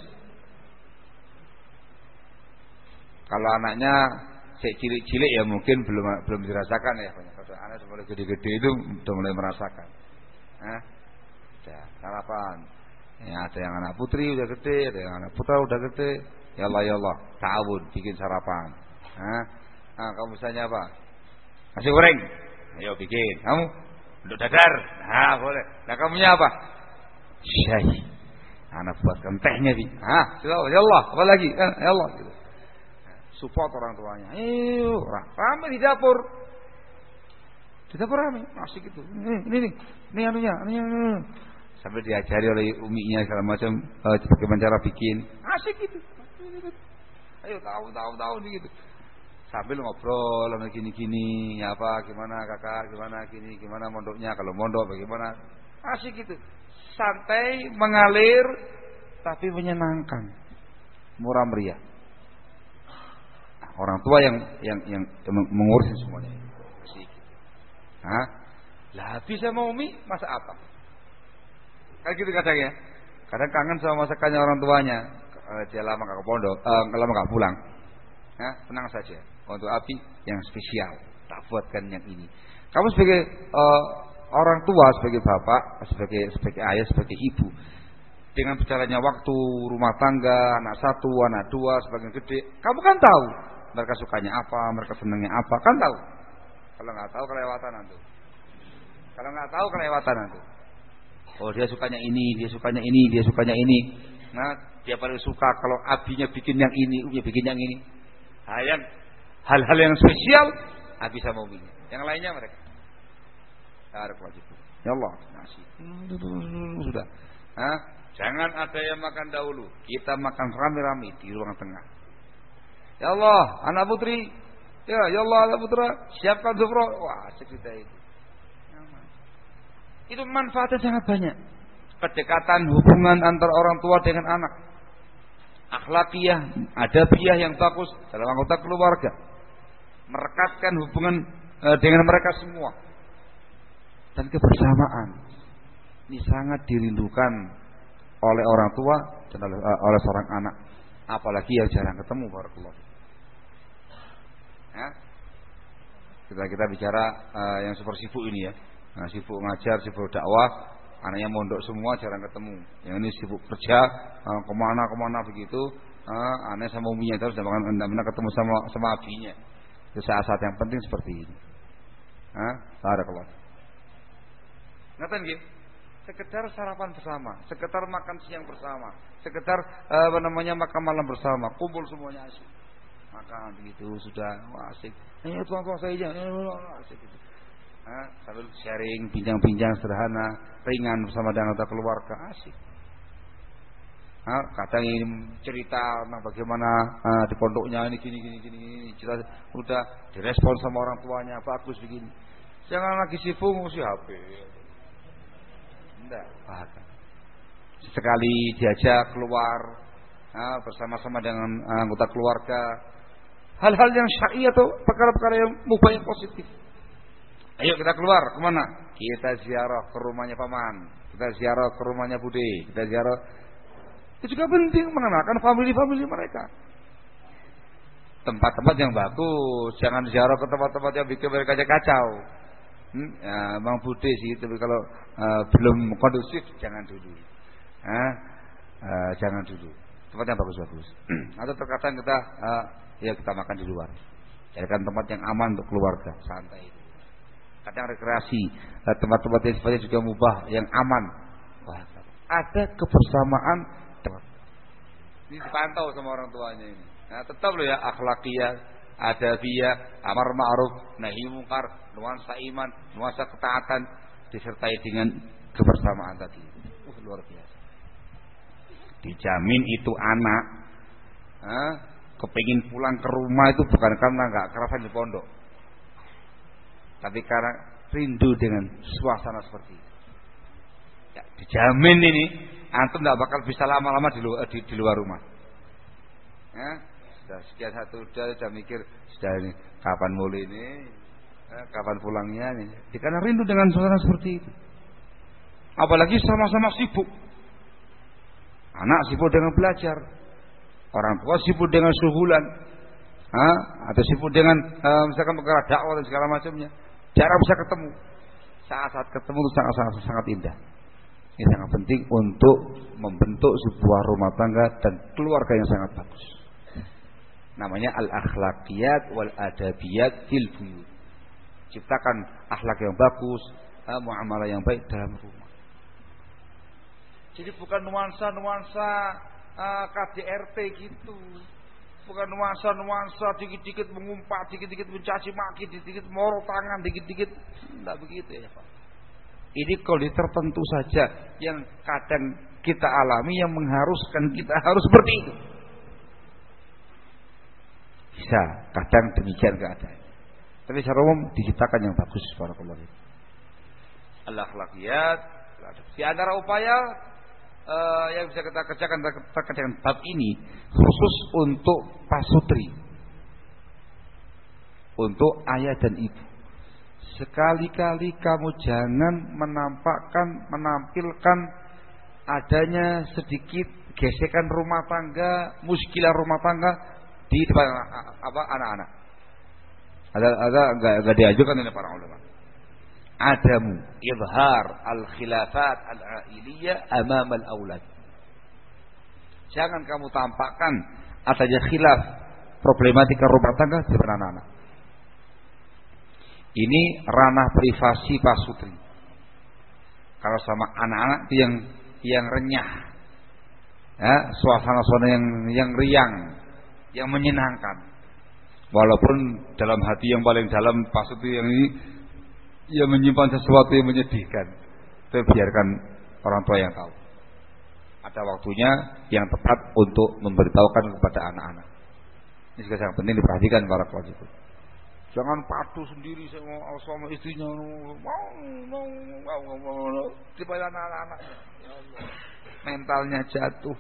Kalau anaknya cilik-cilik ya mungkin belum belum dirasakan ya. Kalau anak mulai gede-gede itu sudah mulai merasakan. Nah, ya, sarapan. Ya, ada yang anak putri udah gede, ada yang anak putra udah gede. Ya Allah ya Allah, ta'awun bikin sarapan. Nah, nah, kamu misalnya apa? Nasi goreng. Ayo bikin. Kamu untuk dadar. Nah, boleh. Nah, kamunya apa? Syai. Anak buatkan tehnya, Bi. Ah, ya Allah, apa lagi? Eh, ya Allah gitu. Support orang tuanya. Ayo, ramai di dapur. Di dapur ramai, asik gitu. Ini, ini nih. Ini anunya, ini, ini. Sampai diajari oleh uminya segala macam uh, bagaimana cara bikin. Asik gitu. Ayo tahu tahu tahu gitu. Sambil ngobrol sama gini-gini, ya apa, gimana kakak, gimana gini, gimana mondoknya, kalau mondok bagaimana, asik gitu, santai, mengalir, tapi menyenangkan, murah meriah. Nah, orang tua yang yang yang mengurus semuanya, asik. Hah? Lah bisa mau umi, masa apa? Kayak gitu kadang ya, kadang kangen sama masakannya orang tuanya, dia lama gak ke pondok, eh, lama gak pulang. Nah, tenang saja. Untuk api yang spesial, tak buatkan yang ini. Kamu sebagai uh, orang tua, sebagai bapak, sebagai sebagai ayah, sebagai ibu, dengan berjalannya waktu, rumah tangga, anak satu, anak dua, sebagian gede, kamu kan tahu mereka sukanya apa, mereka senangnya apa, kan tahu. Kalau nggak tahu kelewatan nanti. Kalau nggak tahu kelewatan nanti. Oh dia sukanya ini, dia sukanya ini, dia sukanya ini. Nah dia paling suka kalau abinya bikin yang ini, ubinya bikin yang ini. Nah, yang hal-hal yang spesial, abi sama uminya. Yang lainnya mereka. Tarik wajib. Ya Allah, nasi. Sudah. Nah, jangan ada yang makan dahulu. Kita makan rame-rame di ruang tengah. Ya Allah, anak putri. Ya, ya Allah, anak putra. Siapkan sufro. Wah, cerita itu. Itu manfaatnya sangat banyak. Kedekatan hubungan antara orang tua dengan anak. Akhlakiyah, adabiyah yang bagus dalam anggota keluarga. Merekatkan hubungan e, dengan mereka semua. Dan kebersamaan. Ini sangat dirindukan oleh orang tua dan oleh, e, oleh seorang anak. Apalagi yang jarang ketemu, barakallahu. Ya. Kita kita bicara e, yang super sibuk ini ya. Nah, sibuk ngajar, sibuk dakwah, anaknya mondok semua jarang ketemu. Yang ini sibuk kerja, uh, kemana-kemana begitu, uh, anaknya sama uminya terus, jangan pernah ketemu sama sama abinya. Itu saat-saat yang penting seperti ini. Hah? Barakallah. Ngaten nggih? Sekedar sarapan bersama, sekedar makan siang bersama, sekedar uh, apa namanya makan malam bersama, kumpul semuanya asik. Makan begitu sudah wah, asik. Ayo tuan-tuan saya aja, asik gitu. Nah, sambil sharing, bincang-bincang sederhana, ringan bersama dengan anggota keluarga, asik. Nah, kadang ini cerita tentang bagaimana uh, di pondoknya ini gini gini gini, cerita udah direspon sama orang tuanya, bagus begini. Jangan lagi sibuk ngurusi H P. Enggak, bahkan. Sekali diajak keluar nah, bersama-sama dengan uh, anggota keluarga, hal-hal yang syar'i atau perkara-perkara yang mubah yang positif. Ayo kita keluar, kemana? Kita ziarah ke rumahnya paman, kita ziarah ke rumahnya bude, kita ziarah. Itu juga penting mengenalkan famili-famili mereka. Tempat-tempat yang bagus, jangan ziarah ke tempat-tempat yang bikin mereka kacau. Hmm? Ya, Bang Bude sih, tapi kalau uh, belum kondusif jangan dulu. Nah, uh, jangan dulu. Tempat yang bagus-bagus. Atau terkadang kita, uh, ya kita makan di luar. Carikan tempat yang aman untuk keluarga, santai. Kadang rekreasi, tempat-tempat yang sifatnya juga mubah, yang aman. Wah, ada kebersamaan. Ini dipantau sama orang tuanya ini. Nah, tetap loh ya akhlakiyah, adabiyah, amar ma'ruf, nahi mungkar, nuansa iman, nuansa ketaatan disertai dengan kebersamaan tadi. Uh, luar biasa. Dijamin itu anak, eh, kepingin pulang ke rumah itu bukan karena nggak kerasan di pondok. Tapi karena rindu dengan suasana seperti itu. Ya, dijamin ini antum tidak bakal bisa lama-lama di luar, di, di luar rumah. Ya, sudah sekian satu sudah sudah mikir sudah ini kapan mulai ini, ya, kapan pulangnya ini. Karena rindu dengan suasana seperti itu. Apalagi sama-sama sibuk. Anak sibuk dengan belajar, orang tua sibuk dengan suhulan, ha? Atau sibuk dengan uh, misalkan perkara dakwah dan segala macamnya. Jarang bisa ketemu. Saat-saat ketemu itu sangat-sangat sangat indah. Ini sangat penting untuk membentuk sebuah rumah tangga dan keluarga yang sangat bagus. Namanya al-akhlaqiyat wal adabiyat fil buyut. Ciptakan akhlak yang bagus, muamalah yang baik dalam rumah. Jadi bukan nuansa-nuansa uh, K D R T gitu. Bukan nuansa-nuansa dikit-dikit mengumpat, dikit-dikit mencaci maki, dikit-dikit moro tangan, dikit-dikit tidak begitu ya Pak. Ini kondisi tertentu saja yang kadang kita alami yang mengharuskan kita harus seperti itu. Bisa, kadang demikian keadaan. Tapi secara umum diciptakan yang bagus barakallahu fiik. Al-akhlaqiyat, di antara upaya Uh, yang bisa kita kerjakan terkait dengan bab ini khusus untuk pasutri, untuk ayah dan ibu. Sekali-kali kamu jangan menampakkan, menampilkan adanya sedikit gesekan rumah tangga, muskilah rumah tangga di depan apa anak-anak. Ada ada enggak enggak diajukan oleh para ulama. adamu izhar al-khilafat al-ailiyah amam al-aulad. Jangan kamu tampakkan adanya khilaf problematika rumah tangga di depan anak-anak. Ini ranah privasi Pak Sutri. Kalau sama anak-anak itu yang yang renyah, ya, suasana-suasana yang yang riang, yang menyenangkan. Walaupun dalam hati yang paling dalam Pak Sutri yang ini, ia menyimpan sesuatu yang menyedihkan. Tapi biarkan orang tua yang tahu. Ada waktunya yang tepat untuk memberitahukan kepada anak-anak. Ini juga sangat penting diperhatikan para keluarga. Jangan padu sendiri sama, sama istrinya, mau mau mau mau kepada anak-anaknya. Ya Allah. Mentalnya jatuh,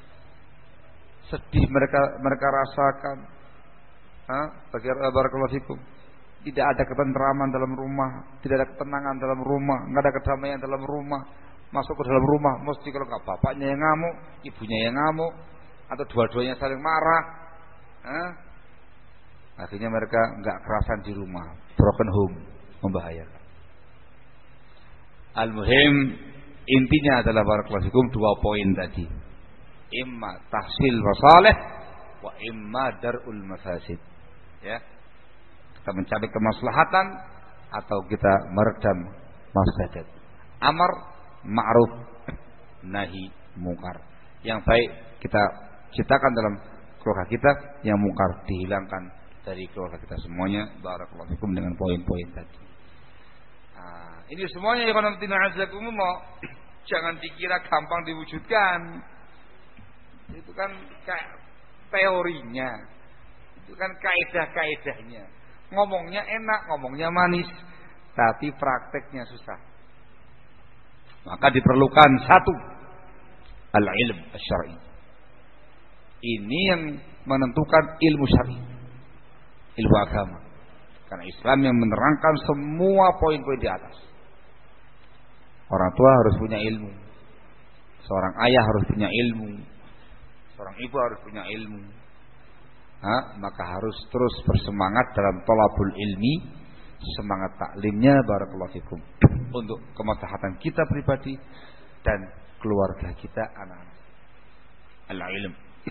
sedih mereka mereka rasakan. Hah? Barakallahu fikum. Tidak ada ketentraman dalam rumah, tidak ada ketenangan dalam rumah, nggak ada kedamaian dalam rumah. Masuk ke dalam rumah, mesti kalau nggak bapaknya yang ngamuk, ibunya yang ngamuk, atau dua-duanya saling marah. Hah? Akhirnya mereka nggak kerasan di rumah, broken home, membahayakan. Al-muhim intinya adalah barakallahu fikum dua poin tadi. Imma tahsil masalih wa imma darul mafasid. Ya. Kita mencari kemaslahatan atau kita meredam mafsadat. Amar ma'ruf nahi mungkar. Yang baik kita ciptakan dalam keluarga kita, yang mungkar dihilangkan dari keluarga kita semuanya. Barakallahu fikum dengan poin-poin tadi. Nah, ini semuanya ya qanati na'azakumullah. Jangan dikira gampang diwujudkan. Itu kan kayak teorinya. Itu kan kaidah-kaidahnya. Ngomongnya enak, ngomongnya manis, tapi prakteknya susah. Maka diperlukan satu, al-ilm asy-syar'i. Ini yang menentukan ilmu syar'i, ilmu agama. Karena Islam yang menerangkan semua poin-poin di atas. Orang tua harus punya ilmu, seorang ayah harus punya ilmu, seorang ibu harus punya ilmu. Ha, maka harus terus bersemangat dalam thalabul ilmi, semangat taklimnya barakallahu fikum, untuk kemaslahatan kita pribadi dan keluarga kita, anak-anak. Al-ilm.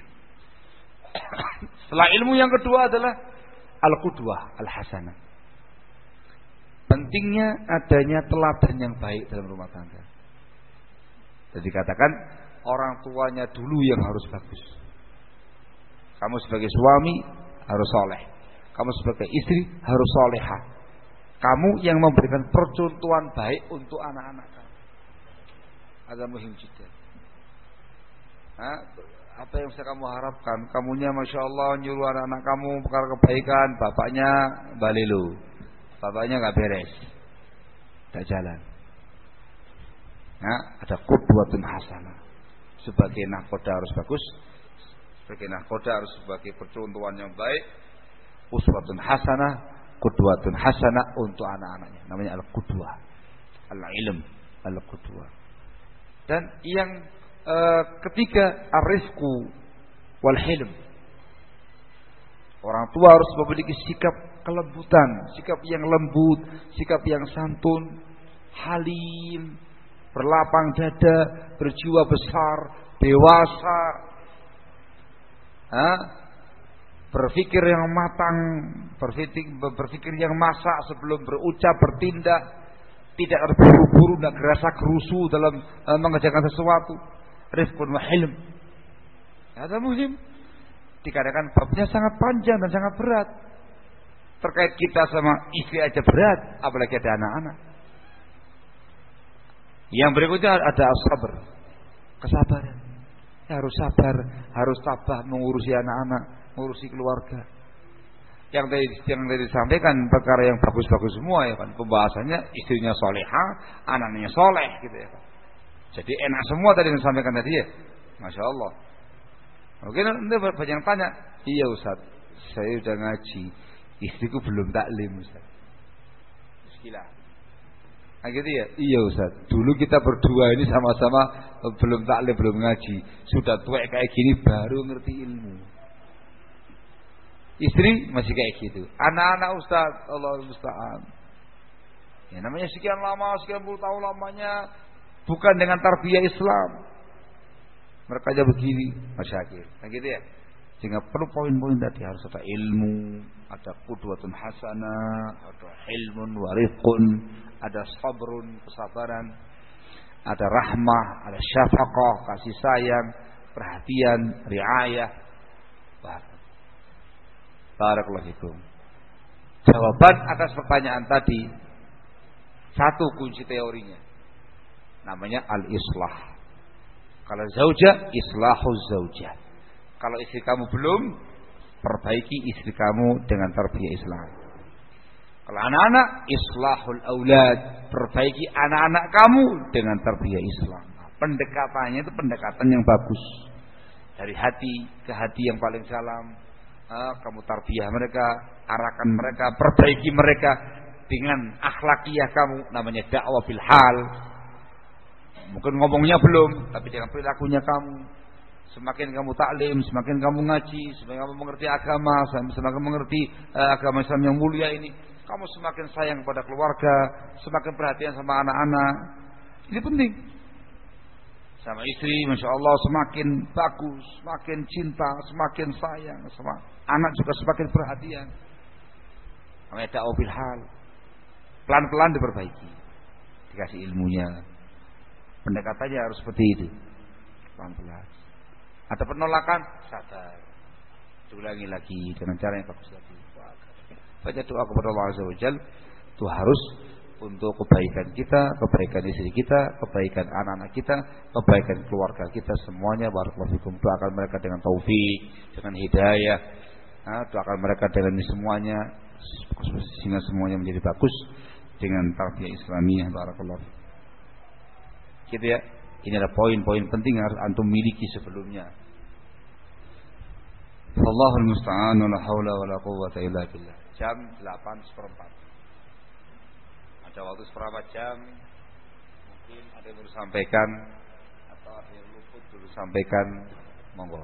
Setelah ilmu yang kedua adalah al-qudwah al-hasanah. Pentingnya adanya teladan yang baik dalam rumah tangga. Jadi katakan orang tuanya dulu yang harus bagus. Kamu sebagai suami harus soleh. Kamu sebagai istri harus solehah. Kamu yang memberikan percontohan baik untuk anak-anak kamu. Ada muhim juga. Nah, apa yang bisa kamu harapkan? Kamunya masya Allah nyuruh anak-anak kamu perkara kebaikan, bapaknya balilu, bapaknya nggak beres, nggak jalan. Nah, ada qudwatun hasanah. Sebagai nahkoda harus bagus. Sebagai nahkoda harus sebagai percontohan yang baik. Uswatun hasanah, qudwatun hasanah untuk anak-anaknya. Namanya al-qudwah, al-ilm, al-qudwah. Dan yang e, ketiga, ar-rifqu wal hilm. Orang tua harus memiliki sikap kelembutan, sikap yang lembut, sikap yang santun, halim, berlapang dada, berjiwa besar, dewasa. Ha? Berpikir yang matang, berpikir, berpikir yang masak sebelum berucap, bertindak, tidak terburu-buru, tidak gerasa gerusu dalam uh, mengerjakan sesuatu. Rifqun wa hilm. Ada muhim. Dikatakan babnya sangat panjang dan sangat berat. Terkait kita sama istri aja berat, apalagi ada anak-anak. Yang berikutnya ada as-sabr, kesabaran. Ya, harus sabar, harus tabah mengurusi anak-anak, mengurusi keluarga. Yang tadi yang tadi disampaikan perkara yang bagus-bagus semua ya kan. Pembahasannya istrinya solehah, anaknya soleh gitu ya kan. Jadi enak semua tadi yang disampaikan tadi ya. Masya Allah. Mungkin nanti banyak yang tanya, iya Ustaz, saya udah ngaji, istriku belum taklim Ustaz. Bismillah. Nah gitu ya, iya Ustaz. Dulu kita berdua ini sama-sama belum taklim, belum ngaji. Sudah tuwek kayak gini baru ngerti ilmu. Istri masih kayak gitu. Anak-anak Ustaz, Allah musta'an. Ya, namanya sekian lama, sekian puluh tahun lamanya bukan dengan tarbiyah Islam. Mereka aja begini, masyakir. Nah gitu ya. Sehingga perlu poin-poin tadi, harus ada ilmu, ada qudwatun hasanah, ada ilmun warifqun, ada sabrun, kesabaran, ada rahmah, ada syafaqah, kasih sayang, perhatian, riayah. Barakallahu fikum. Jawaban atas pertanyaan tadi, satu kunci teorinya, namanya al-islah. Kalau zauja, islahuz zaujah. Kalau istri kamu belum, perbaiki istri kamu dengan tarbiyah Islam. Kalau anak-anak, islahul aulad, perbaiki anak-anak kamu dengan tarbiyah Islam. Nah, pendekatannya itu pendekatan yang bagus, dari hati ke hati yang paling salam. Nah, kamu tarbiyah mereka, arahkan mereka, perbaiki mereka dengan akhlakiyah kamu, namanya dakwah bil hal. Mungkin ngomongnya belum, tapi dengan perilakunya kamu. Semakin kamu taklim, semakin kamu ngaji, semakin kamu mengerti agama, semakin mengerti uh, agama Islam yang mulia ini, kamu semakin sayang kepada keluarga, semakin perhatian sama anak-anak. Ini penting. Sama istri, masya Allah, semakin bagus, semakin cinta, semakin sayang, sama anak juga semakin perhatian. Namanya dakwah bil hal. Pelan-pelan diperbaiki, dikasih ilmunya. Pendekatannya harus seperti itu, pelan-pelan. Ada penolakan, sabar, diulangi lagi dengan cara yang bagus lagi. Baca doa kepada Allah Azza wa Jalla, itu harus untuk kebaikan kita, kebaikan istri kita, kebaikan anak-anak kita, kebaikan keluarga kita semuanya. Barakallahu fikum. Doakan mereka dengan taufik, dengan hidayah. Nah, doakan mereka dengan semuanya sehingga semuanya menjadi bagus dengan tarbiyah Islamiyah. Barakallahu. Gitu ya. Ini adalah poin-poin penting yang harus antum miliki sebelumnya. Wallahul musta'an, wala haula wala quwwata illa billah. Jam delapan seperempat. Ada waktu seperempat jam. Mungkin ada yang perlu sampaikan atau ada yang luput dulu sampaikan, monggo.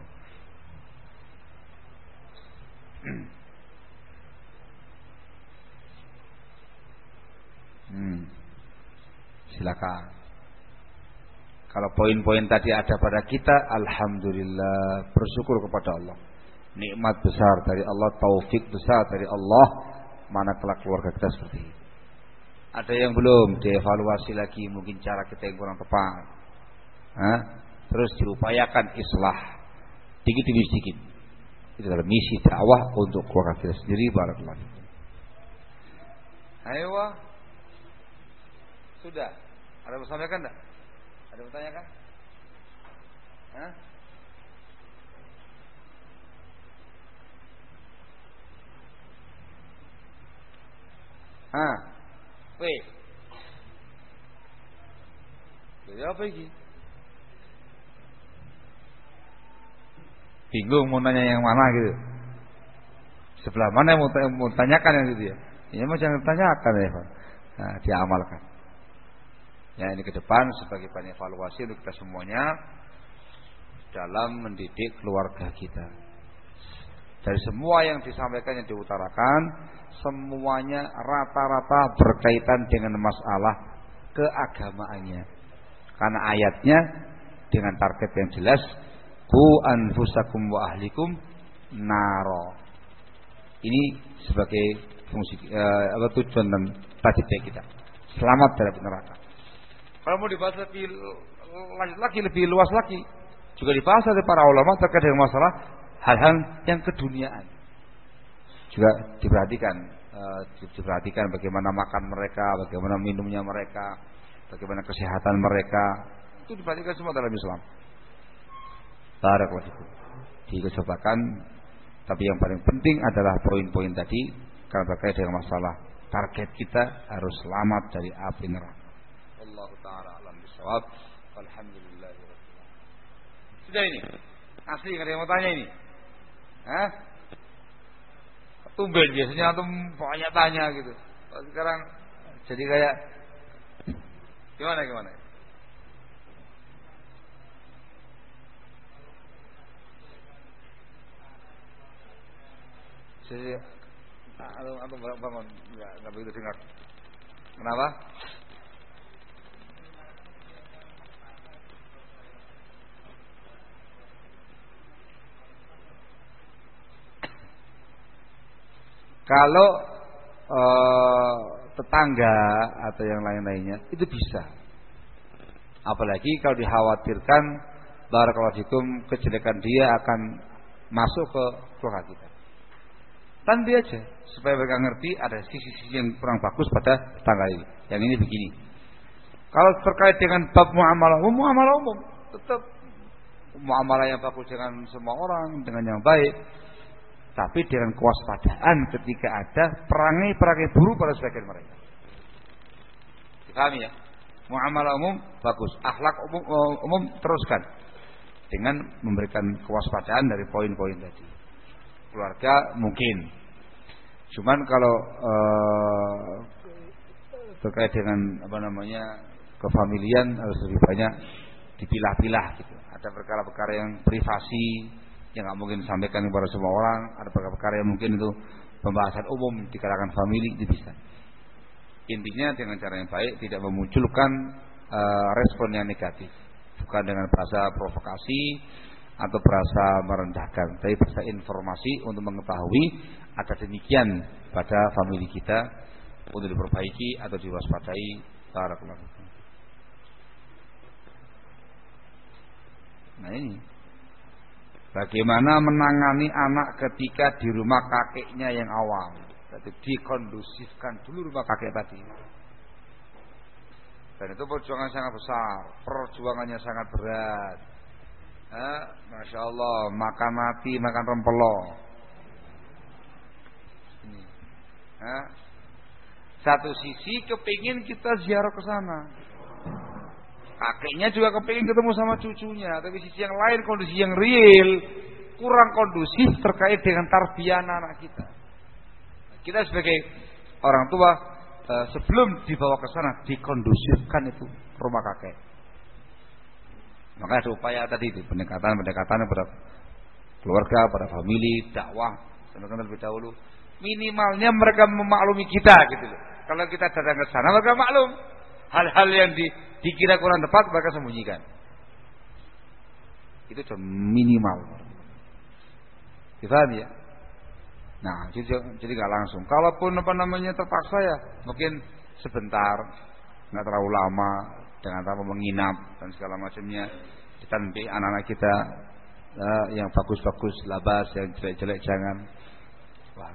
Hmm. Silakan. Kalau poin-poin tadi ada pada kita, alhamdulillah, bersyukur kepada Allah. Nikmat besar dari Allah, taufik besar dari Allah, manakala keluarga kita seperti ini. Ada yang belum dievaluasi lagi, mungkin cara kita yang kurang tepat. Hah? Terus diupayakan islah, sedikit demi sedikit. Itu adalah misi dakwah untuk keluarga kita sendiri. Barakallahu. Ayo, sudah. Ada yang sampaikan enggak? Ada yang bertanya kan? Hah? Ah, weh. Jadi apa ini? Bingung mau nanya yang mana gitu. Sebelah mana yang mau, mau tanyakan yang gitu ya? Ya mau jangan tanyakan ya, Pak. Nah, diamalkan. Ya, ini ke depan sebagai bahan evaluasi untuk kita semuanya dalam mendidik keluarga kita. Dari semua yang disampaikan, yang diutarakan, semuanya rata-rata berkaitan dengan masalah keagamaannya. Karena ayatnya dengan target yang jelas, qu anfusakum wa ahlikum naro. Ini sebagai fungsi uh, tujuan dan target kita. Selamat dari neraka. Kalau mau dibahas lebih lanjut lagi, lebih luas lagi, juga dibahas oleh para ulama terkait dengan masalah hal-hal yang keduniaan. Juga diperhatikan, uh, diperhatikan bagaimana makan mereka, bagaimana minumnya mereka, bagaimana kesehatan mereka. Itu diperhatikan semua dalam Islam. Barakallahu fikum. Dikecobakan, tapi yang paling penting adalah poin-poin tadi, karena terkait dengan masalah target kita harus selamat dari api neraka. Allah Ta'ala alam bisawab. Alhamdulillah. Sudah ini. Asli nggak ada yang mau tanya ini. Hah? Tumben biasanya antum banyak tanya gitu. Sekarang jadi kayak gimana gimana? Jadi antum bangun, nggak nggak begitu dengar. Kenapa? Kalau uh, tetangga atau yang lain-lainnya itu bisa. Apalagi kalau dikhawatirkan barakallahu fikum kejelekan dia akan masuk ke keluarga kita. Tanti aja supaya mereka ngerti ada sisi-sisi yang kurang bagus pada tetangga ini. Yang ini begini. Kalau terkait dengan bab muamalah umum, muamalah umum tetap muamalah yang bagus dengan semua orang, dengan yang baik, tapi dengan kewaspadaan ketika ada perangai-perangai buruk pada sebagian mereka. Dipahami ya? Muamalah umum bagus, akhlak umum, umum teruskan dengan memberikan kewaspadaan dari poin-poin tadi. Keluarga mungkin, cuman kalau uh, terkait dengan apa namanya kefamilian harus lebih banyak dipilah-pilah gitu. Ada perkara-perkara yang privasi yang nggak mungkin disampaikan kepada semua orang, ada perkara-perkara yang mungkin itu pembahasan umum di kalangan famili, itu bisa. Intinya dengan cara yang baik, tidak memunculkan uh, respon yang negatif, bukan dengan bahasa provokasi atau bahasa merendahkan, tapi bahasa informasi untuk mengetahui ada demikian pada famili kita untuk diperbaiki atau diwaspadai. Barakallahu fikum. Nah ini bagaimana menangani anak ketika di rumah kakeknya yang awam. Jadi dikondusifkan dulu rumah kakek tadi. Dan itu perjuangan sangat besar, perjuangannya sangat berat. Eh, Masya Allah, makan mati, makan rempelo. Ini. Eh, satu sisi kepingin kita ziarah ke sana. Kakeknya juga kepingin ketemu sama cucunya, tapi sisi yang lain kondisi yang real kurang kondusif terkait dengan tarbiyah anak kita. Kita sebagai orang tua sebelum dibawa ke sana dikondusifkan itu rumah kakek. Maka ada upaya tadi itu pendekatan-pendekatan pada keluarga, pada famili, dakwah, sebenarnya lebih dahulu. Minimalnya mereka memaklumi kita gitu loh. Kalau kita datang ke sana mereka maklum. Hal-hal yang di, dikira kurang tepat mereka sembunyikan. Itu sudah minimal. Difahami ya? Nah, jadi jadi nggak langsung. Kalaupun apa namanya terpaksa ya, mungkin sebentar, nggak terlalu lama, dengan tanpa menginap dan segala macamnya. Ditanbih anak-anak kita uh, yang bagus-bagus, labas, yang jelek-jelek jangan. Wah.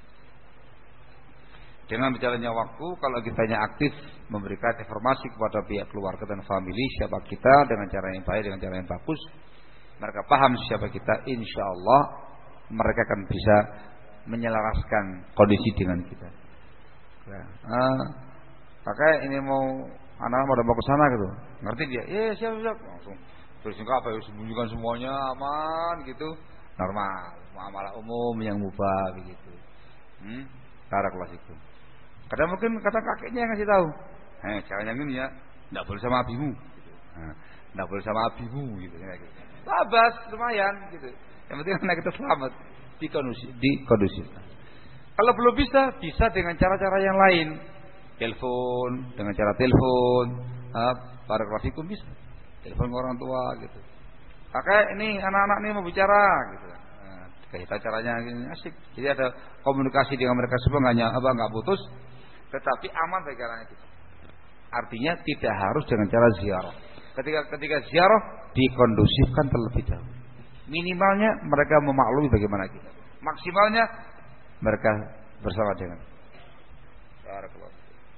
Dengan berjalannya waktu, kalau kitanya aktif memberikan informasi kepada pihak keluarga dan famili siapa kita dengan cara yang baik, dengan cara yang bagus, mereka paham siapa kita, insya Allah mereka akan bisa menyelaraskan kondisi dengan kita. Ya. Ah, pakai ini mau anak mau mau ke sana gitu, ngerti dia? Iya siap siap langsung. Terus enggak apa ya sembunyikan semuanya aman gitu, normal, muamalah umum yang mubah begitu. Hmm, cara kelas itu. Kadang mungkin kata kakeknya yang ngasih tahu, eh jangan yang ini ya, enggak boleh sama abimu, gitu. Nah, enggak boleh sama abimu gitu. Labas lumayan gitu. Yang penting anak kita selamat. Dikondusifkan. Kalau belum bisa, bisa dengan cara-cara yang lain. Telepon, dengan cara telepon, para klasikum bisa. Telepon ke orang tua gitu. Pakai ini anak-anak ini mau bicara gitu. Nah, kita caranya gini asik. Jadi ada komunikasi dengan mereka semua, nggak apa nggak putus, tetapi aman bagi anak kita. Artinya tidak harus dengan cara ziarah. Ketika ketika ziarah dikondusifkan terlebih dahulu. Minimalnya mereka memaklumi bagaimana kita. Maksimalnya mereka bersama dengan. Barakallahu.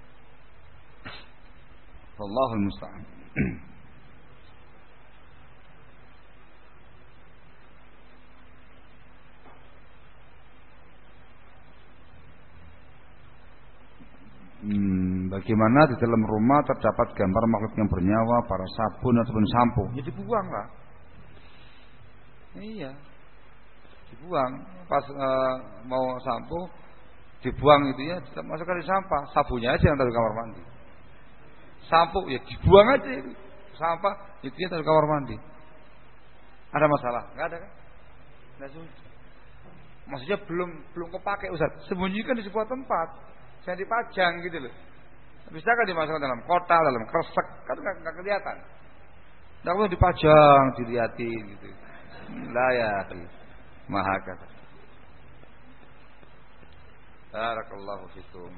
Wallahul musta'an. Hmm, bagaimana di dalam rumah terdapat gambar makhluk yang bernyawa, para sabun ataupun sampo? Ya dibuang lah. Iya, dibuang. Pas uh, mau sampo, dibuang itu ya, masukkan di sampah. Sabunnya aja yang taruh di kamar mandi. Sampo ya dibuang aja itu. Sampah itu ya taruh di kamar mandi. Ada masalah? Enggak ada kan? Enggak sulit. Maksudnya belum belum kepake Ustaz. Sembunyikan di sebuah tempat, jangan dipajang gitu loh. Bisa kan dimasukkan dalam kotak, dalam kresek, kan nggak kelihatan. Nggak perlu dipajang, dilihatin gitu. Lah ya, maha kata. Barakallahu fikum.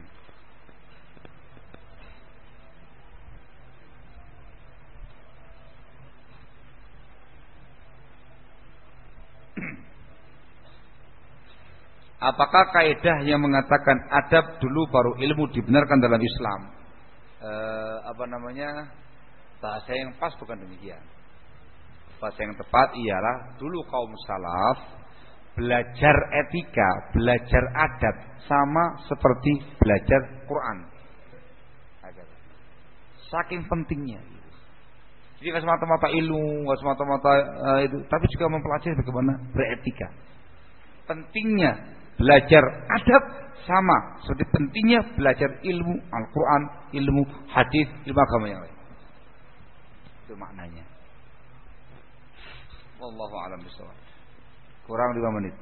Apakah kaidah yang mengatakan adab dulu baru ilmu dibenarkan dalam Islam? E, apa namanya? Bahasa yang pas bukan demikian. Bahasa yang tepat ialah dulu kaum salaf belajar etika, belajar adab sama seperti belajar Quran. Saking pentingnya. Jadi nggak semata-mata ilmu, nggak semata-mata uh, itu, tapi juga mempelajari bagaimana beretika. Pentingnya belajar adab sama seperti pentingnya belajar ilmu Al-Quran, ilmu hadis, ilmu agama yang lain. Itu maknanya. Wallahu a'lam bishawab. Kurang lima menit.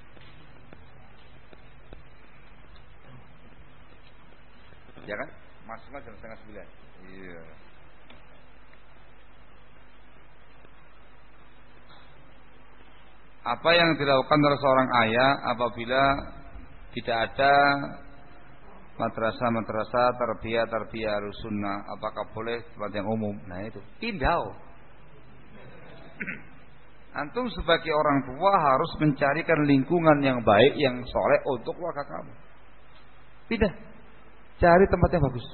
Ya kan? Maksimal jam setengah sembilan. Iya. Apa yang dilakukan oleh seorang ayah apabila tidak ada madrasah-madrasah tarbiyah-tarbiyah Ahlussunnah, apakah boleh tempat yang umum? Nah itu, pindah. Antum sebagai orang tua harus mencarikan lingkungan yang baik, yang soleh untuk keluarga kamu. Pindah, cari tempat yang bagus.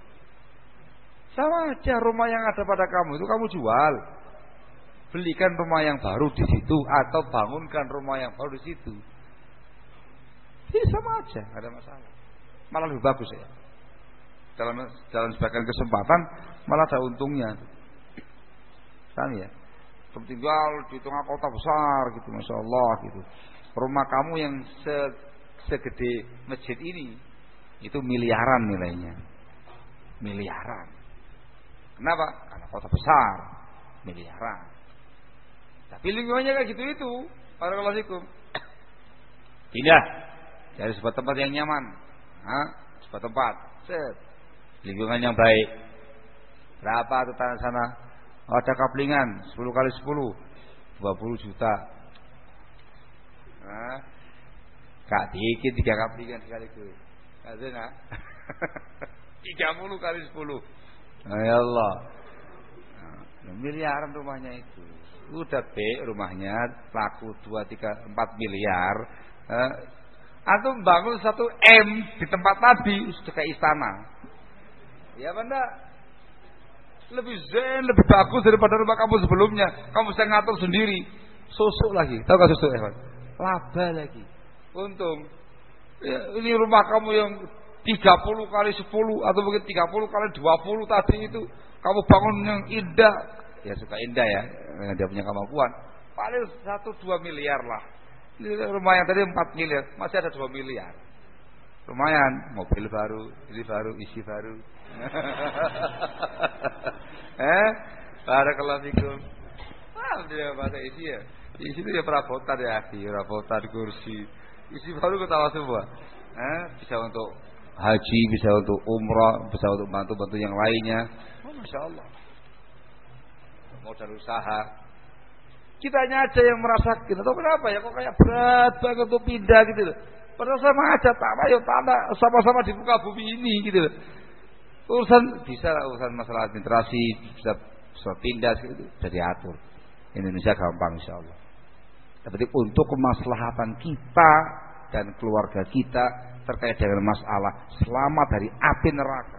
Sama aja rumah yang ada pada kamu itu kamu jual. Belikan rumah yang baru di situ atau bangunkan rumah yang baru di situ. Ini sama aja, ada masalah. Malah lebih bagus ya. Dalam dalam sebagian kesempatan malah ada untungnya. Kan ya? Tinggal di tengah kota besar gitu, masya Allah gitu. Rumah kamu yang se, segede masjid ini itu miliaran nilainya, miliaran. Kenapa? Karena kota besar, miliaran. Tapi lingkungannya kayak gitu itu. Barakallahu. Pindah cari sebuah tempat yang nyaman, Hah? sebuah tempat, set, lingkungan yang baik. Berapa tuh tanah sana? Oh, ada kaplingan sepuluh kali sepuluh, dua puluh juta. Nah, kak dikit tiga kaplingan sekaligus. Ada nak? tiga puluh kali sepuluh. Ya Allah. Nah, miliaran rumahnya itu. Udah B rumahnya laku dua, tiga, empat miliar. Eh, antum bangun satu M di tempat tadi sudah kayak istana. Ya benda lebih zen, lebih bagus daripada rumah kamu sebelumnya. Kamu bisa ngatur sendiri. Susuk lagi, tahu gak susuk Evan? Laba lagi. Untung ya, ini rumah kamu yang tiga puluh kali sepuluh atau mungkin tiga puluh kali dua puluh tadi itu kamu bangun yang indah. Ya suka indah ya, dia punya kemampuan. Paling satu dua miliar lah. Ini rumah yang tadi empat miliar, masih ada dua miliar. Lumayan, mobil baru, ini baru, isi baru. eh, barakallahu fikum. Alhamdulillah bahasa isi ya. Isi itu ya perabotan ya, perabotan kursi. Isi baru ketawa semua. Eh, bisa untuk haji, bisa untuk umrah, bisa untuk bantu-bantu yang lainnya. Oh, masya Allah. Modal usaha. Kitanya aja yang merasakan. Atau kenapa ya? Kok kayak berat banget untuk pindah gitu loh. Padahal sama aja tanah, yuk tanah sama-sama di muka bumi ini gitu loh. Urusan bisa lah, urusan masalah administrasi bisa, bisa pindah gitu, bisa diatur. Indonesia gampang insya Allah. Tapi untuk kemaslahatan kita dan keluarga kita terkait dengan masalah selamat dari api neraka.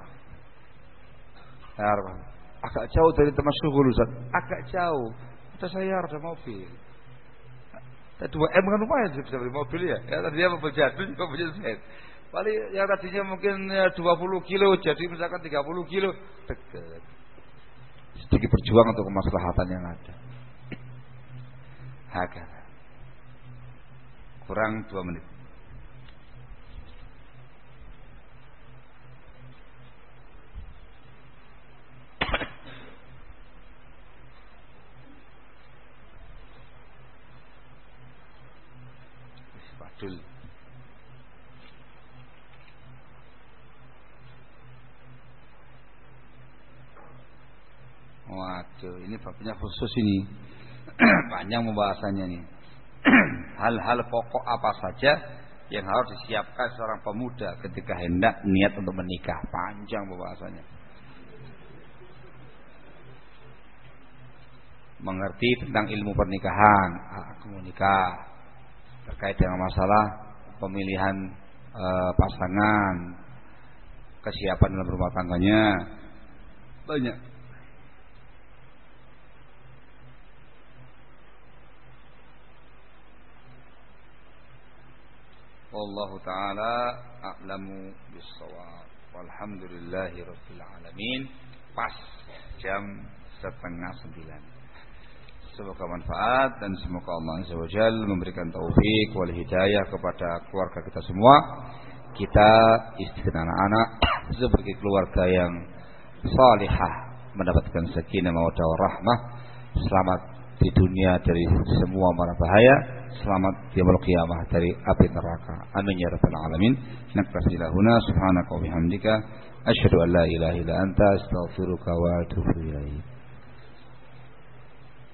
Agak jauh dari tempat syukur Ustaz. Agak jauh. Kita saya ada mobil. dua M kan lumayan bisa beli mobil ya. Ya tadinya mobil jadul juga mobil set. Paling yang tadinya mungkin ya dua puluh kilo jadi misalkan tiga puluh kilo dekat. Sedikit berjuang untuk kemaslahatan yang ada. Hakata. Kurang dua menit. Padul. Waduh, ini babnya khusus ini. Panjang pembahasannya nih. Hal-hal pokok apa saja yang harus disiapkan seorang pemuda ketika hendak niat untuk menikah. Panjang pembahasannya. Mengerti tentang ilmu pernikahan, aku mau nikah, terkait dengan masalah pemilihan e, pasangan, kesiapan dalam rumah tangganya, banyak. Wallahu ta'ala a'lamu bis-shawab. Walhamdulillahi rabbil alamin. Pas jam setengah sembilan. Semoga manfaat dan semoga Allah Azza wa Jalla memberikan taufik wal hidayah kepada keluarga kita semua. Kita istri dan anak-anak sebagai keluarga yang salihah, mendapatkan sakinah mawaddah warahmah, selamat di dunia dari semua mara bahaya, selamat di yaumul qiyamah dari api neraka. Amin ya rabbal alamin. Naktafi lahuna subhanaka wa bihamdika asyhadu an la ilaha illa anta astaghfiruka wa atubu ilaik.